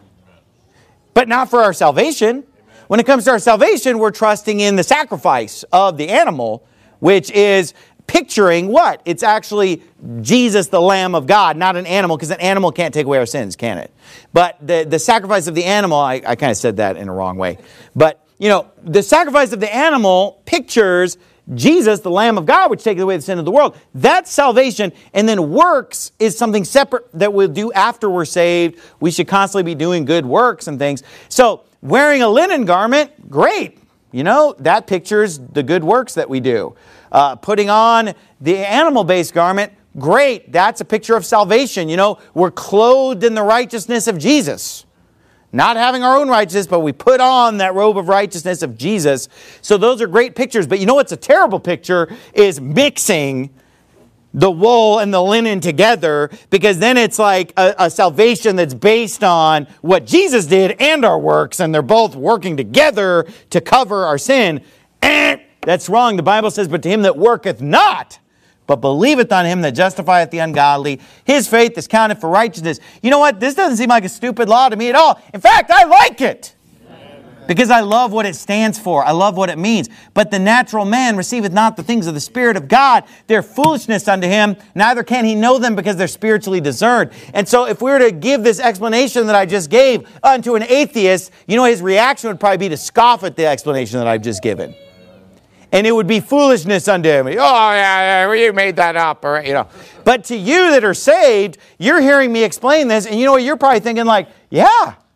But not for our salvation. When it comes to our salvation, we're trusting in the sacrifice of the animal, which is picturing what? It's actually Jesus, the Lamb of God, not an animal, because an animal can't take away our sins, can it? But the, the sacrifice of the animal, I, I kind of said that in a wrong way. But, you know, the sacrifice of the animal pictures Jesus, the Lamb of God, which takes away the sin of the world. That's salvation. And then works is something separate that we'll do after we're saved. We should constantly be doing good works and things. So wearing a linen garment, great. You know, that pictures the good works that we do. Uh, putting on the animal-based garment, great. That's a picture of salvation. You know, we're clothed in the righteousness of Jesus. Not having our own righteousness, but we put on that robe of righteousness of Jesus. So those are great pictures. But you know what's a terrible picture is mixing the wool and the linen together, because then it's like a, a salvation that's based on what Jesus did and our works, and they're both working together to cover our sin. Eh, that's wrong. The Bible says, but to him that worketh not, but believeth on him that justifieth the ungodly, his faith is counted for righteousness. You know what? This doesn't seem like a stupid law to me at all. In fact, I like it. Because I love what it stands for. I love what it means. But the natural man receiveth not the things of the Spirit of God. They're foolishness unto him. Neither can he know them because they're spiritually discerned. And so if we were to give this explanation that I just gave unto an atheist, you know, his reaction would probably be to scoff at the explanation that I've just given. And it would be foolishness unto him. Oh, yeah, yeah, you made that up. Or, you know. But to you that are saved, you're hearing me explain this, and you know what? You're probably thinking like, yeah,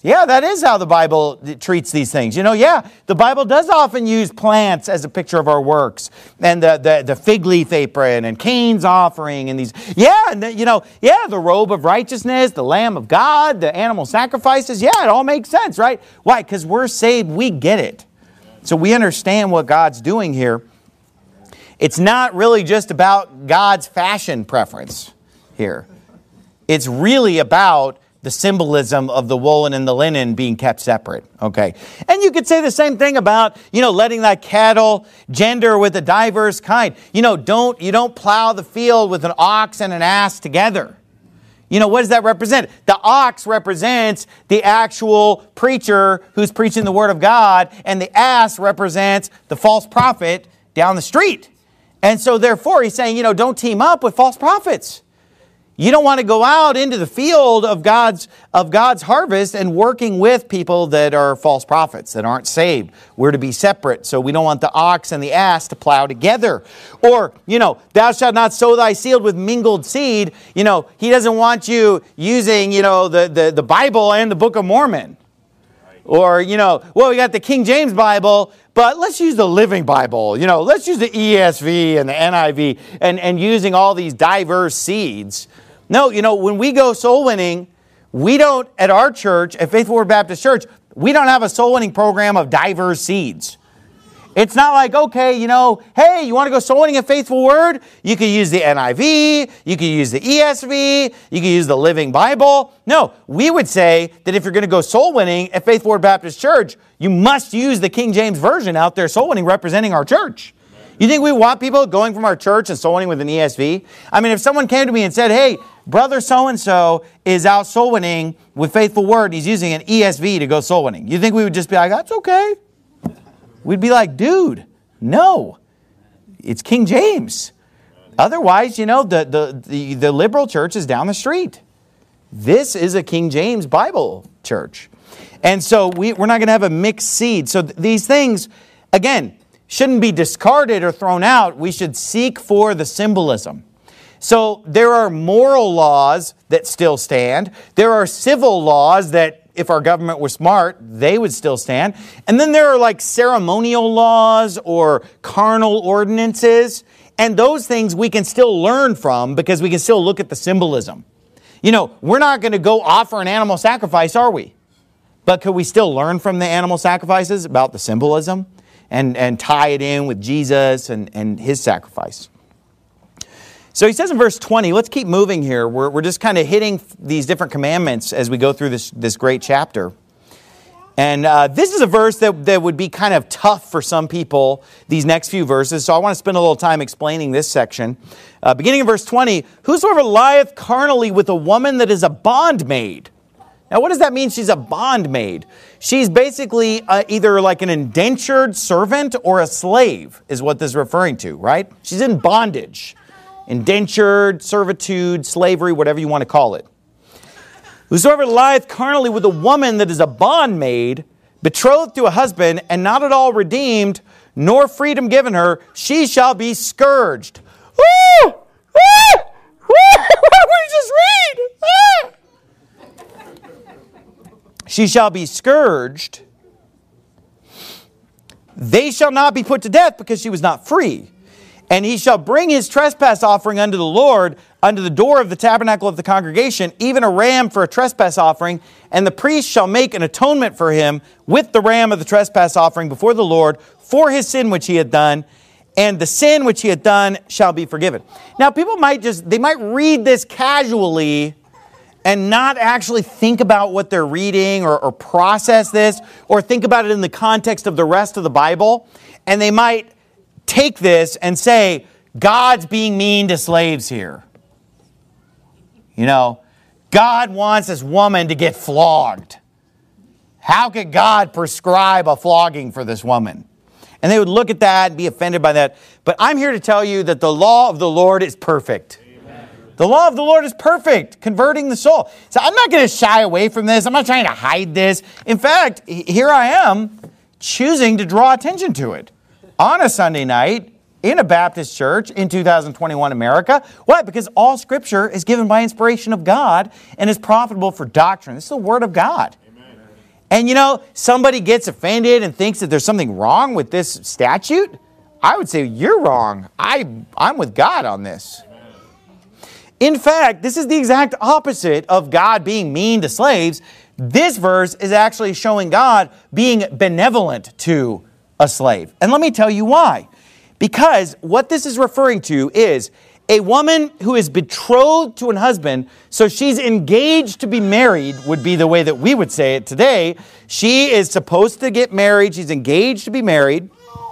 Yeah, that is how the Bible treats these things. You know, yeah, the Bible does often use plants as a picture of our works. And the, the, the fig leaf apron and Cain's offering and these. Yeah, and the, you know, yeah, the robe of righteousness, the Lamb of God, the animal sacrifices. Yeah, it all makes sense, right? Why? Because we're saved, we get it. So we understand what God's doing here. It's not really just about God's fashion preference here. It's really about the symbolism of the woolen and the linen being kept separate, okay? And you could say the same thing about, you know, letting that cattle gender with a diverse kind. You know, don't you don't plow the field with an ox and an ass together. You know, what does that represent? The ox represents the actual preacher who's preaching the word of God, and the ass represents the false prophet down the street. And so therefore, he's saying, you know, don't team up with false prophets. You don't want to go out into the field of God's of God's harvest and working with people that are false prophets, that aren't saved. We're to be separate, so we don't want the ox and the ass to plow together. Or, you know, thou shalt not sow thy seed with mingled seed. You know, he doesn't want you using, you know, the, the, the Bible and the Book of Mormon. Or, you know, well, we got the King James Bible, but let's use the Living Bible. You know, let's use the E S V and the N I V and, and using all these diverse seeds. No, you know, when we go soul winning, we don't, at our church, at Faithful Word Baptist Church, we don't have a soul winning program of diverse seeds. It's not like, okay, you know, hey, you want to go soul winning at Faithful Word? You could use the N I V, you could use the E S V, you could use the Living Bible. No, we would say that if you're going to go soul winning at Faithful Word Baptist Church, you must use the King James Version out there soul winning representing our church. You think we want people going from our church and soul winning with an E S V? I mean, if someone came to me and said, hey, brother so-and-so is out soul winning with Faithful Word, he's using an E S V to go soul winning, you think we would just be like, that's okay? We'd be like, dude, no, it's King James. Otherwise, you know, the, the, the, the liberal church is down the street. This is a King James Bible church. And so we, we're not going to have a mixed seed. So th- these things, again, shouldn't be discarded or thrown out. We should seek for the symbolism. So there are moral laws that still stand. There are civil laws that, if our government were smart, they would still stand. And then there are like ceremonial laws or carnal ordinances. And those things we can still learn from because we can still look at the symbolism. You know, we're not going to go offer an animal sacrifice, are we? But could we still learn from the animal sacrifices about the symbolism? And, and tie it in with Jesus and, and His sacrifice. So he says in verse twenty, let's keep moving here. We're, we're just kind of hitting these different commandments as we go through this, this great chapter. And uh, this is a verse that, that would be kind of tough for some people, these next few verses. So I want to spend a little time explaining this section. Uh, beginning in verse twenty, whosoever lieth carnally with a woman that is a bondmaid. Now, what does that mean? She's a bondmaid. She's basically uh, either like an indentured servant or a slave is what this is referring to, right? She's in bondage. Indentured, servitude, slavery, whatever you want to call it. Whosoever lieth carnally with a woman that is a bondmaid, betrothed to a husband, and not at all redeemed, nor freedom given her, she shall be scourged. Woo! Woo! Woo! What did we just read? Ah! She shall be scourged. They shall not be put to death because she was not free. And he shall bring his trespass offering unto the Lord, unto the door of the tabernacle of the congregation, even a ram for a trespass offering. And the priest shall make an atonement for him with the ram of the trespass offering before the Lord for his sin which he had done. And the sin which he had done shall be forgiven. Now, people might just, they might read this casually and not actually think about what they're reading or, or process this or think about it in the context of the rest of the Bible. And they might take this and say, God's being mean to slaves here. You know, God wants this woman to get flogged. How could God prescribe a flogging for this woman? And they would look at that and be offended by that. But I'm here to tell you that the law of the Lord is perfect. Amen. The law of the Lord is perfect, converting the soul. So I'm not going to shy away from this. I'm not trying to hide this. In fact, here I am choosing to draw attention to it. On a Sunday night, in a Baptist church in two thousand twenty-one America. Why? Because all Scripture is given by inspiration of God and is profitable for doctrine. This is the Word of God. Amen. And you know, somebody gets offended and thinks that there's something wrong with this statute, I would say, you're wrong. I, I'm with God on this. In fact, this is the exact opposite of God being mean to slaves. This verse is actually showing God being benevolent to a slave. And let me tell you why. Because what this is referring to is a woman who is betrothed to an husband, so she's engaged to be married, would be the way that we would say it today. She is supposed to get married. She's engaged to be married.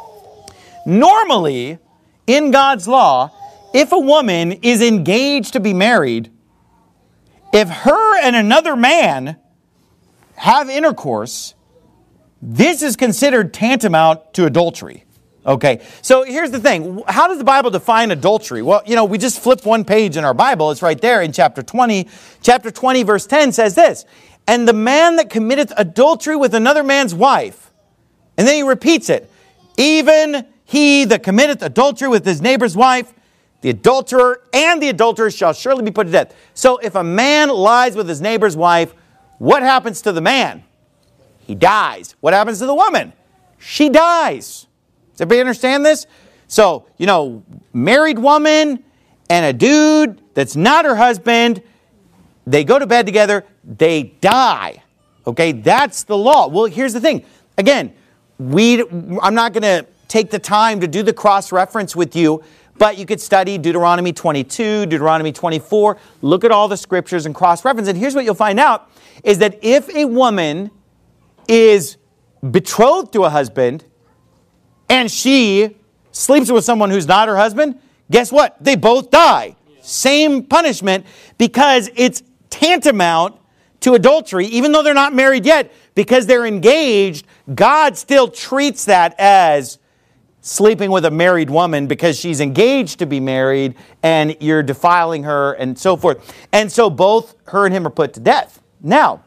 Normally, in God's law, if a woman is engaged to be married, if her and another man have intercourse, this is considered tantamount to adultery. Okay, so here's the thing. How does the Bible define adultery? Well, you know, we just flip one page in our Bible. It's right there in chapter twenty. Chapter twenty, verse ten says this, "And the man that committeth adultery with another man's wife," and then he repeats it, "even he that committeth adultery with his neighbor's wife, the adulterer and the adulteress shall surely be put to death." So if a man lies with his neighbor's wife, what happens to the man? He dies. What happens to the woman? She dies. Does everybody understand this? So, you know, married woman and a dude that's not her husband, they go to bed together, they die. Okay, that's the law. Well, here's the thing. Again, we, I'm not going to take the time to do the cross-reference with you, but you could study Deuteronomy twenty-two, Deuteronomy twenty-four, look at all the scriptures and cross-reference. And here's what you'll find out, is that if a woman is betrothed to a husband and she sleeps with someone who's not her husband, guess what? They both die. Same punishment, because it's tantamount to adultery, even though they're not married yet, because they're engaged. God still treats that as sleeping with a married woman because she's engaged to be married and you're defiling her and so forth. And so both her and him are put to death. Now,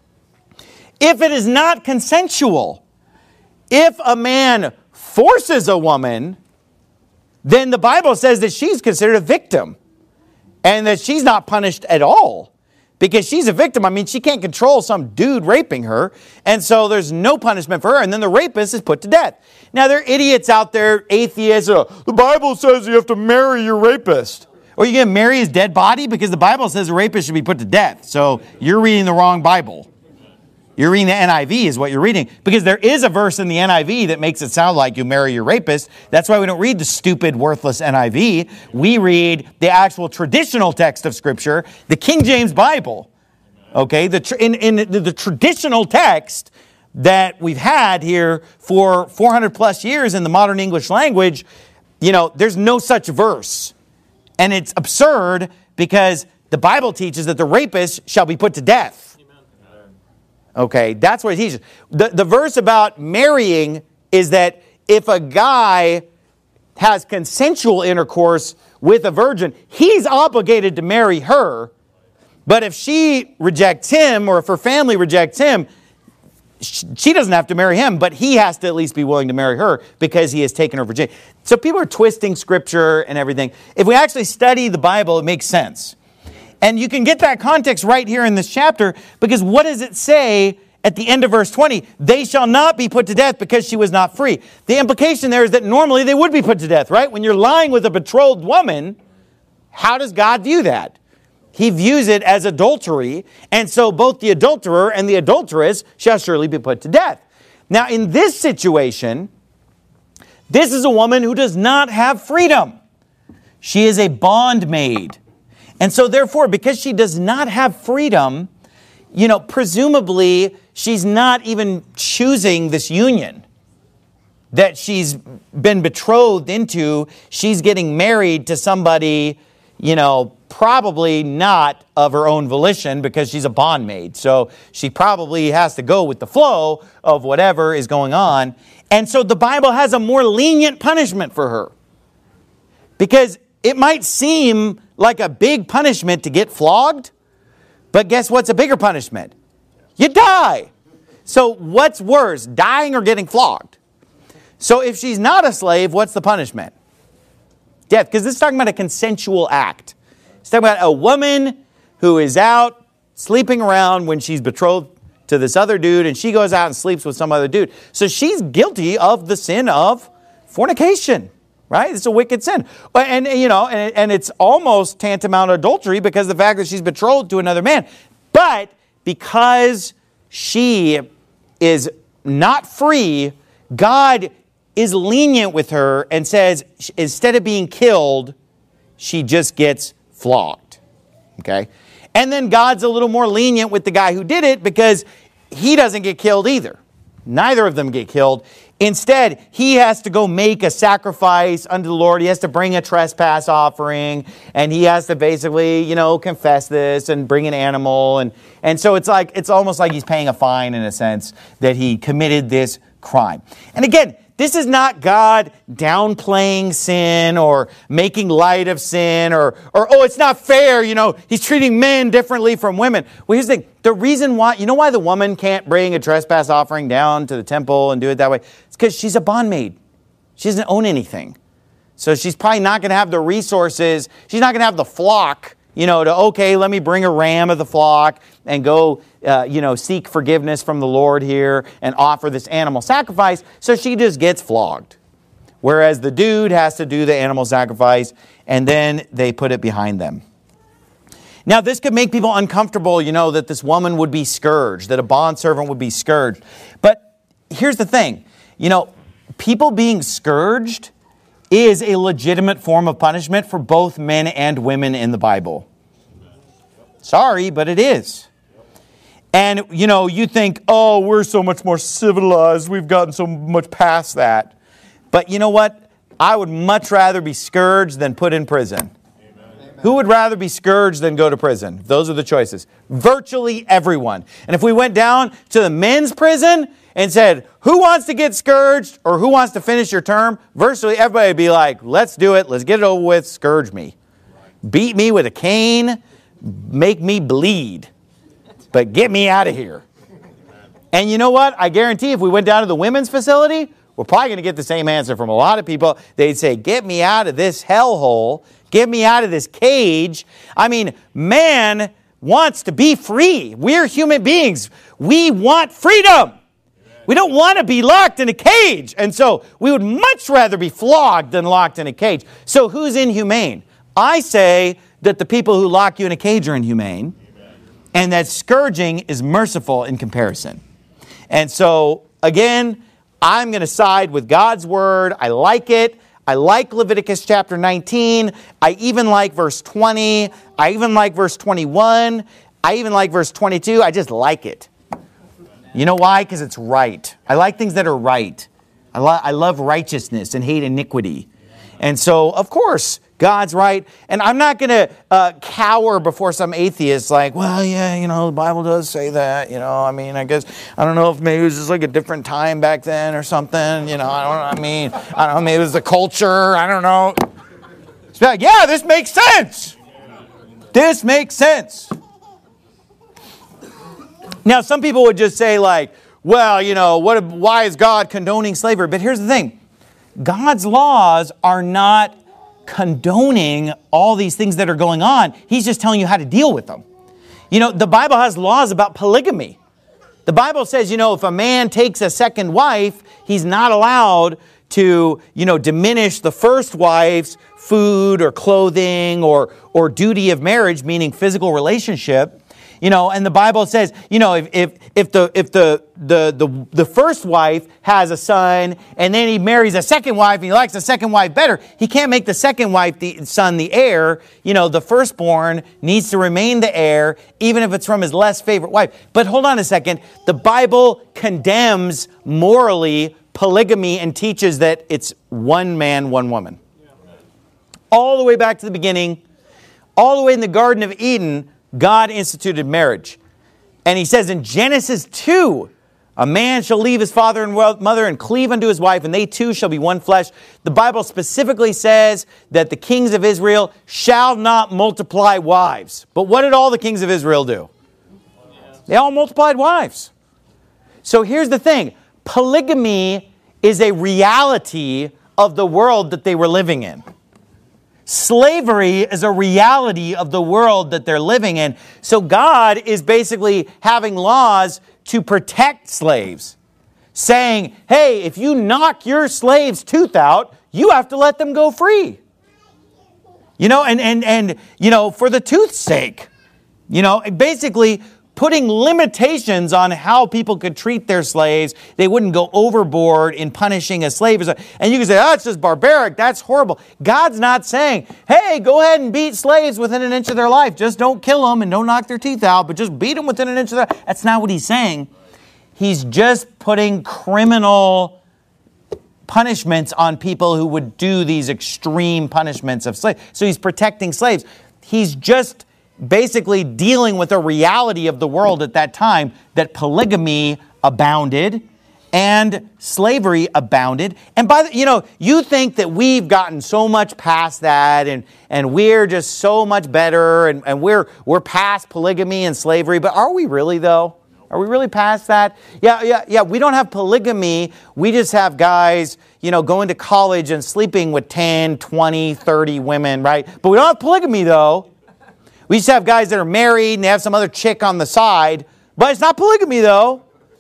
if it is not consensual, if a man forces a woman, then the Bible says that she's considered a victim and that she's not punished at all because she's a victim. I mean, she can't control some dude raping her, and so there's no punishment for her, and then the rapist is put to death. Now, there are idiots out there, atheists, uh, the Bible says you have to marry your rapist. Or you're going to marry his dead body? Because the Bible says a rapist should be put to death. So you're reading the wrong Bible. You're reading the N I V is what you're reading. Because there is a verse in the N I V that makes it sound like you marry your rapist. That's why we don't read the stupid, worthless N I V. We read the actual traditional text of Scripture, the King James Bible. Okay, the tr- in, in the, the traditional text that we've had here for four hundred plus years in the modern English language, you know, there's no such verse. And it's absurd because the Bible teaches that the rapist shall be put to death. Okay, that's what it teaches. The, the verse about marrying is that if a guy has consensual intercourse with a virgin, he's obligated to marry her. But if she rejects him, or if her family rejects him, she doesn't have to marry him, but he has to at least be willing to marry her because he has taken her virginity. So people are twisting Scripture and everything. If we actually study the Bible, it makes sense. And you can get that context right here in this chapter, because what does it say at the end of verse twenty? They shall not be put to death because she was not free. The implication there is that normally they would be put to death, right? When you're lying with a betrothed woman, how does God view that? He views it as adultery, and so both the adulterer and the adulteress shall surely be put to death. Now, in this situation, this is a woman who does not have freedom. She is a bondmaid. And so therefore, because she does not have freedom, you know, presumably she's not even choosing this union that she's been betrothed into. She's getting married to somebody, you know, probably not of her own volition because she's a bondmaid. So she probably has to go with the flow of whatever is going on. And so the Bible has a more lenient punishment for her, because it might seem like a big punishment to get flogged, but guess what's a bigger punishment? You die. So what's worse, dying or getting flogged? So if she's not a slave, what's the punishment? Death, because this is talking about a consensual act. It's talking about a woman who is out sleeping around when she's betrothed to this other dude, and she goes out and sleeps with some other dude. So she's guilty of the sin of fornication, right? It's a wicked sin. And, you know, and, and it's almost tantamount to adultery because of the fact that she's betrothed to another man. But because she is not free, God is lenient with her and says, instead of being killed, she just gets flogged. Okay? And then God's a little more lenient with the guy who did it because he doesn't get killed either. Neither of them get killed. Instead, he has to go make a sacrifice unto the Lord. He has to bring a trespass offering, and he has to basically, you know, confess this and bring an animal. And, and so it's like, it's almost like he's paying a fine in a sense that he committed this crime. And again, this is not God downplaying sin or making light of sin or, or, oh, it's not fair, you know, he's treating men differently from women. Well, here's the thing. The reason why, you know why the woman can't bring a trespass offering down to the temple and do it that way? It's because she's a bondmaid. She doesn't own anything. So she's probably not going to have the resources. She's not going to have the flock, you know, to, okay, let me bring a ram of the flock and go, uh, you know, seek forgiveness from the Lord here and offer this animal sacrifice. So she just gets flogged. Whereas the dude has to do the animal sacrifice and then they put it behind them. Now, this could make people uncomfortable, you know, that this woman would be scourged, that a bondservant would be scourged. But here's the thing, you know, people being scourged is a legitimate form of punishment for both men and women in the Bible. Sorry, but it is. And, you know, you think, oh, we're so much more civilized. We've gotten so much past that. But you know what? I would much rather be scourged than put in prison. Amen. Who would rather be scourged than go to prison? Those are the choices. Virtually everyone. And if we went down to the men's prison and said, who wants to get scourged or who wants to finish your term? Virtually everybody would be like, let's do it. Let's get it over with. Scourge me. Beat me with a cane. Make me bleed. But get me out of here. And you know what? I guarantee if we went down to the women's facility, we're probably going to get the same answer from a lot of people. They'd say, get me out of this hellhole. Get me out of this cage. I mean, man wants to be free. We're human beings. We want freedom. We don't want to be locked in a cage. And so we would much rather be flogged than locked in a cage. So who's inhumane? I say that the people who lock you in a cage are inhumane. And that scourging is merciful in comparison. And so, again, I'm going to side with God's word. I like it. I like Leviticus chapter nineteen. I even like verse twenty. I even like verse twenty-one. I even like verse twenty-two. I just like it. You know why? Because it's right. I like things that are right. I, lo- I love righteousness and hate iniquity. And so, of course, God's right. And I'm not going to uh, cower before some atheists like, well, yeah, you know, the Bible does say that. You know, I mean, I guess, I don't know if maybe it was just like a different time back then or something. You know, I don't know. I mean, I don't know, maybe it was the culture. I don't know. It's like, yeah, this makes sense. This makes sense. Now, some people would just say like, well, you know, what? why is God condoning slavery? But here's the thing. God's laws are not condoning all these things that are going on. He's just telling you how to deal with them. You know, the Bible has laws about polygamy. The Bible says, you know, if a man takes a second wife, he's not allowed to, you know, diminish the first wife's food or clothing or, or duty of marriage, meaning physical relationship. You know, and the Bible says, you know, if if if the if the the the the first wife has a son and then he marries a second wife and he likes the second wife better, he can't make the second wife the son the heir. You know, the firstborn needs to remain the heir, even if it's from his less favorite wife. But hold on a second, the Bible condemns morally polygamy and teaches that it's one man, one woman. All the way back to the beginning, all the way in the Garden of Eden, God instituted marriage. And he says in Genesis two, a man shall leave his father and mother and cleave unto his wife, and they two shall be one flesh. The Bible specifically says that the kings of Israel shall not multiply wives. But what did all the kings of Israel do? They all multiplied wives. So here's the thing. Polygamy is a reality of the world that they were living in. Slavery is a reality of the world that they're living in. So God is basically having laws to protect slaves, saying, hey, if you knock your slave's tooth out, you have to let them go free. You know, and, and, and you know, for the tooth's sake. You know, basically putting limitations on how people could treat their slaves. They wouldn't go overboard in punishing a slave. And you can say, oh, it's just barbaric. That's horrible. God's not saying, hey, go ahead and beat slaves within an inch of their life. Just don't kill them and don't knock their teeth out, but just beat them within an inch of their life. That's not what he's saying. He's just putting criminal punishments on people who would do these extreme punishments of slaves. So he's protecting slaves. He's just basically dealing with a reality of the world at that time, that polygamy abounded and slavery abounded. And by the, you know, you think that we've gotten so much past that and, and we're just so much better and, and we're, we're past polygamy and slavery, but are we really though? Are we really past that? Yeah, yeah, yeah. We don't have polygamy. We just have guys, you know, going to college and sleeping with ten, twenty, thirty women, right? But we don't have polygamy though. We just have guys that are married and they have some other chick on the side. But it's not polygamy, though.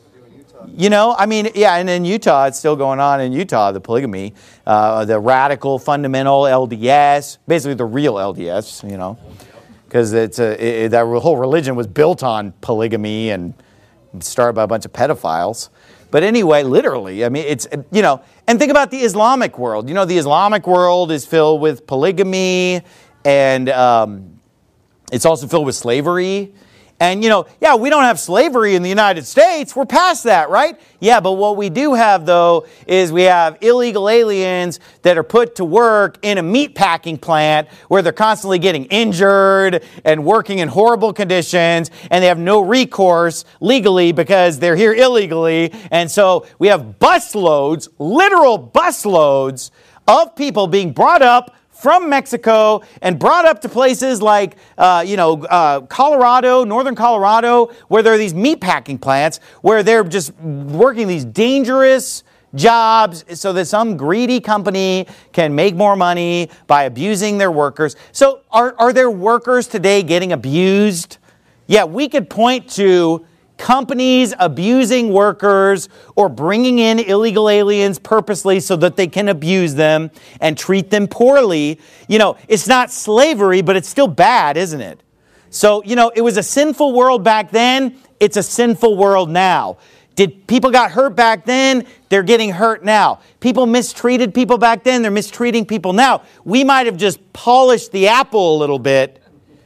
You know, I mean, yeah, and in Utah, it's still going on in Utah, the polygamy. Uh, the radical, fundamental L D S. Basically, the real L D S, you know. Because it's a, it, that whole religion was built on polygamy and started by a bunch of pedophiles. But anyway, literally, I mean, it's, you know, and think about the Islamic world. You know, the Islamic world is filled with polygamy and um, it's also filled with slavery. And, you know, yeah, we don't have slavery in the United States. We're past that, right? Yeah, but what we do have, though, is we have illegal aliens that are put to work in a meat packing plant where they're constantly getting injured and working in horrible conditions, and they have no recourse legally because they're here illegally. And so we have busloads, literal busloads of people being brought up from Mexico and brought up to places like, uh, you know, uh, Colorado, northern Colorado, where there are these meatpacking plants where they're just working these dangerous jobs so that some greedy company can make more money by abusing their workers. So are, are there workers today getting abused? Yeah, we could point to companies abusing workers or bringing in illegal aliens purposely so that they can abuse them and treat them poorly. You know, it's not slavery, but it's still bad, isn't it? So, you know, it was a sinful world back then. It's a sinful world now. Did people got hurt back then? They're getting hurt now. People mistreated people back then. They're mistreating people now. We might have just polished the apple a little bit.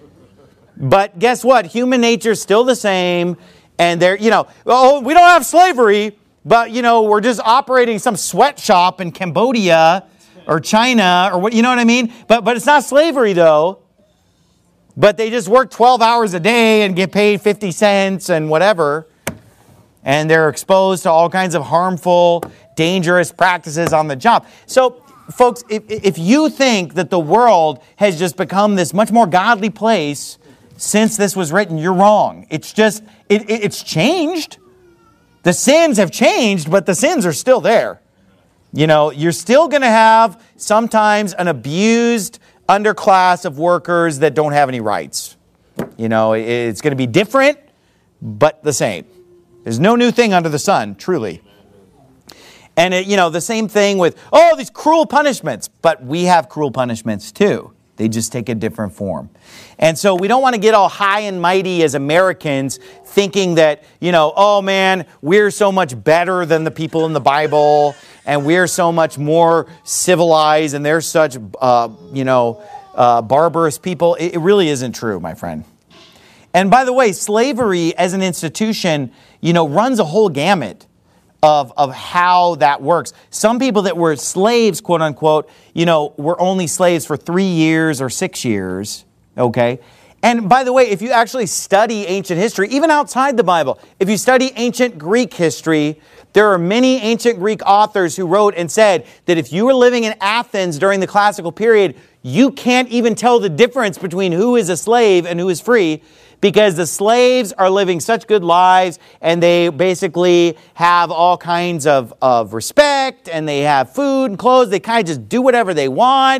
But guess what? Human nature is still the same. And they're, you know, oh, we don't have slavery, but, you know, we're just operating some sweatshop in Cambodia or China or what, you know what I mean? But but it's not slavery, though. But they just work twelve hours a day and get paid fifty cents and whatever. And they're exposed to all kinds of harmful, dangerous practices on the job. So, folks, if, if you think that the world has just become this much more godly place since this was written, you're wrong. It's just, it, it, it's changed. The sins have changed, but the sins are still there. You know, you're still going to have sometimes an abused underclass of workers that don't have any rights. You know, it, it's going to be different, but the same. There's no new thing under the sun, truly. And, it, you know, the same thing with, oh, these cruel punishments. But we have cruel punishments too. They just take a different form. And so we don't want to get all high and mighty as Americans thinking that, you know, oh man, we're so much better than the people in the Bible and we're so much more civilized and they're such, uh, you know, uh, barbarous people. It, it really isn't true, my friend. And by the way, slavery as an institution, you know, runs a whole gamut of, of how that works. Some people that were slaves, quote unquote, you know, were only slaves for three years or six years, okay? And by the way, if you actually study ancient history, even outside the Bible, if you study ancient Greek history, there are many ancient Greek authors who wrote and said that if you were living in Athens during the classical period, you can't even tell the difference between who is a slave and who is free, because the slaves are living such good lives and they basically have all kinds of, of respect and they have food and clothes. They kind of just do whatever they want.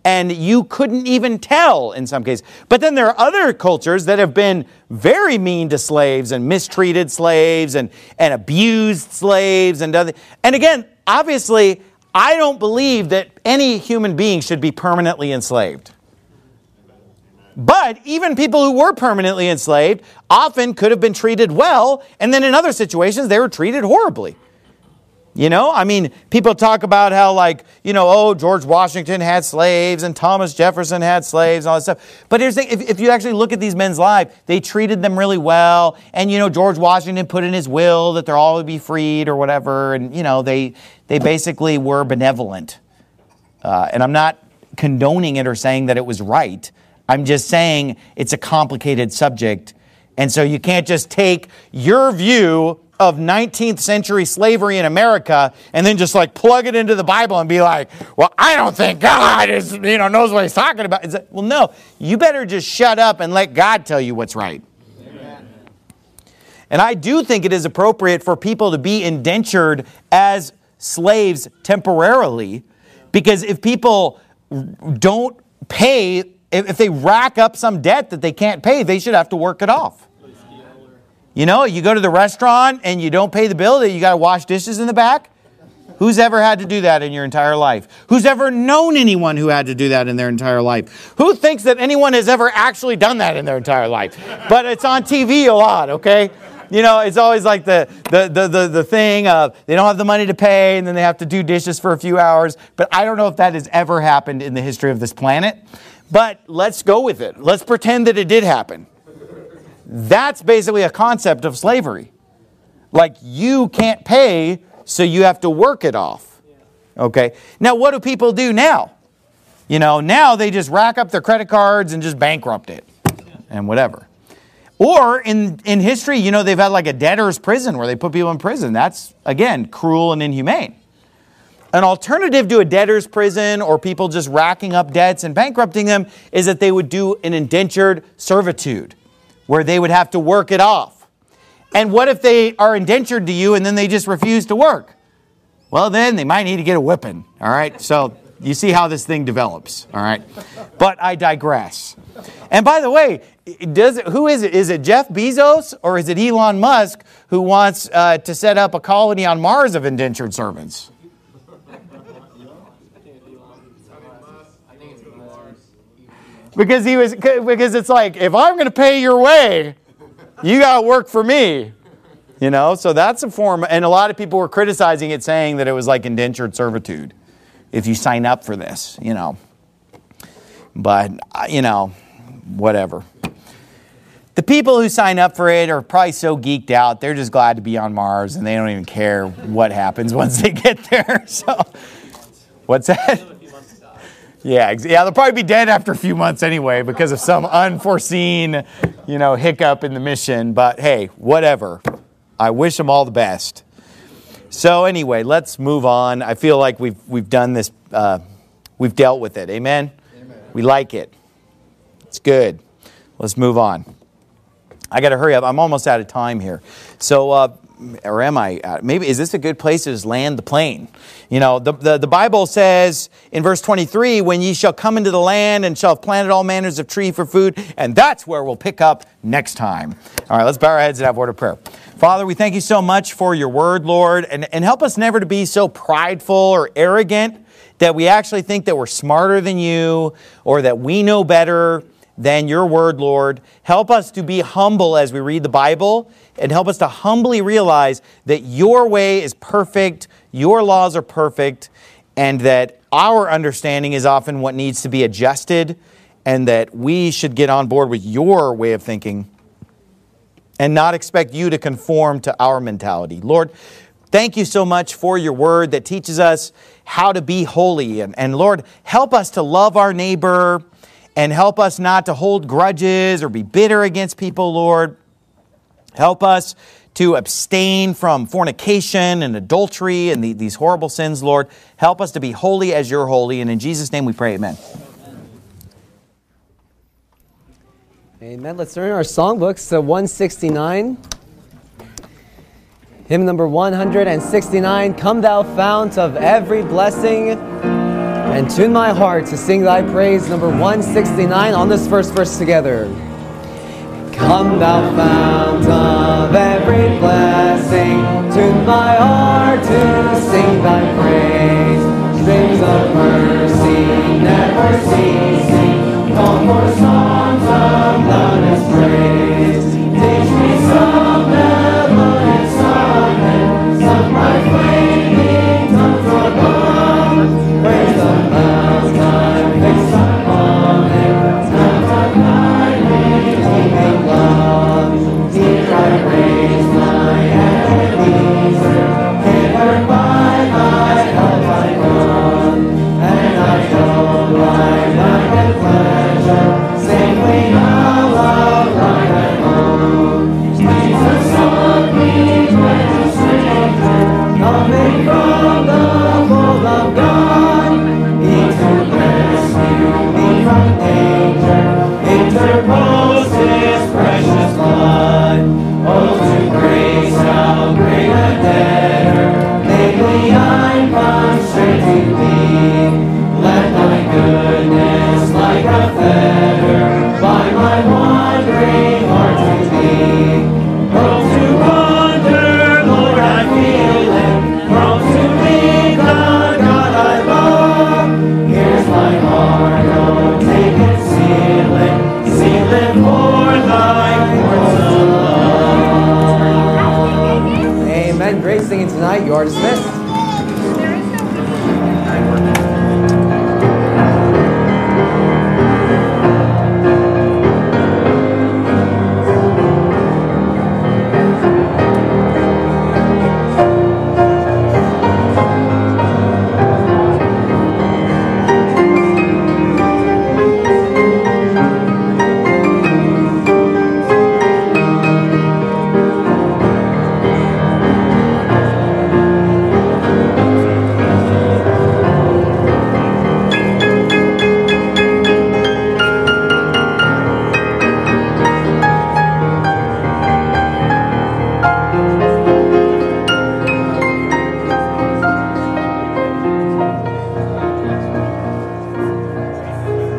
and you couldn't even tell in some cases. But then there are other cultures that have been very mean to slaves and mistreated slaves and, and abused slaves. And other, and again, obviously, I don't believe that any human being should be permanently enslaved. But even people who were permanently enslaved often could have been treated well, and then in other situations they were treated horribly. You know, I mean, people talk about how, like, you know, oh, George Washington had slaves and Thomas Jefferson had slaves and all that stuff. But here's the thing, if, if you actually look at these men's lives, they treated them really well. And, you know, George Washington put in his will that they're all to be freed or whatever. And, you know, they, they basically were benevolent. Uh, and I'm not condoning it or saying that it was right. I'm just saying it's a complicated subject. And so you can't just take your view of nineteenth century slavery in America and then just like plug it into the Bible and be like, well, I don't think God is, you know, knows what he's talking about. It's like, well, no, you better just shut up and let God tell you what's right. Amen. And I do think it is appropriate for people to be indentured as slaves temporarily, because if people don't pay, if, if they rack up some debt that they can't pay, they should have to work it off. You know, you go to the restaurant and you don't pay the bill, that you got to wash dishes in the back. Who's ever had to do that in your entire life? Who's ever known anyone who had to do that in their entire life? Who thinks that anyone has ever actually done that in their entire life? But it's on T V a lot, okay? You know, it's always like the, the, the, the, the thing of they don't have the money to pay and then they have to do dishes for a few hours. But I don't know if that has ever happened in the history of this planet. But let's go with it. Let's pretend that it did happen. That's basically a concept of slavery. Like, you can't pay, so you have to work it off. Okay? Now, what do people do now? You know, now they just rack up their credit cards and just bankrupt it and whatever. Or in, in history, you know, they've had like a debtor's prison where they put people in prison. That's, again, cruel and inhumane. An alternative to a debtor's prison or people just racking up debts and bankrupting them is that they would do an indentured servitude, where they would have to work it off. And what if they are indentured to you and then they just refuse to work? Well, then they might need to get a whipping, all right? So you see how this thing develops, all right? But I digress. And by the way, does it, who is it? Is it Jeff Bezos or is it Elon Musk who wants uh, to set up a colony on Mars of indentured servants? Because he was, because it's like, if I'm going to pay your way, you got to work for me. You know, so that's a form. And a lot of people were criticizing it, saying that it was like indentured servitude if you sign up for this, you know. But, you know, whatever. The people who sign up for it are probably so geeked out, they're just glad to be on Mars and they don't even care what happens once they get there. So, what's that? Yeah, yeah, they'll probably be dead after a few months anyway because of some unforeseen, you know, hiccup in the mission. But hey, whatever. I wish them all the best. So anyway, let's move on. I feel like we've we've done this. Uh, we've dealt with it. Amen? Amen. We like it. It's good. Let's move on. I got to hurry up. I'm almost out of time here. So. Uh, Or am I? Uh, maybe, is this a good place to just land the plane? You know, the, the, the Bible says in verse twenty-three, when ye shall come into the land and shall have planted all manners of tree for food, and that's where we'll pick up next time. All right, let's bow our heads and have a word of prayer. Father, we thank you so much for your word, Lord, and, and help us never to be so prideful or arrogant that we actually think that we're smarter than you or that we know better than your word, Lord. Help us to be humble as we read the Bible, and help us to humbly realize that your way is perfect, your laws are perfect, and that our understanding is often what needs to be adjusted, and that we should get on board with your way of thinking and not expect you to conform to our mentality. Lord, thank you so much for your word that teaches us how to be holy. And, and Lord, help us to love our neighbor, and help us not to hold grudges or be bitter against people, Lord. Help us to abstain from fornication and adultery and the, these horrible sins, Lord. Help us to be holy as you're holy. And in Jesus' name we pray, amen. Amen. Let's turn our songbooks to one sixty-nine. Hymn number one hundred sixty-nine, Come Thou Fount of Every Blessing. And tune my heart to sing thy praise, number one sixty-nine, on this first verse together. Come thou fount of every blessing, tune my heart to sing thy praise.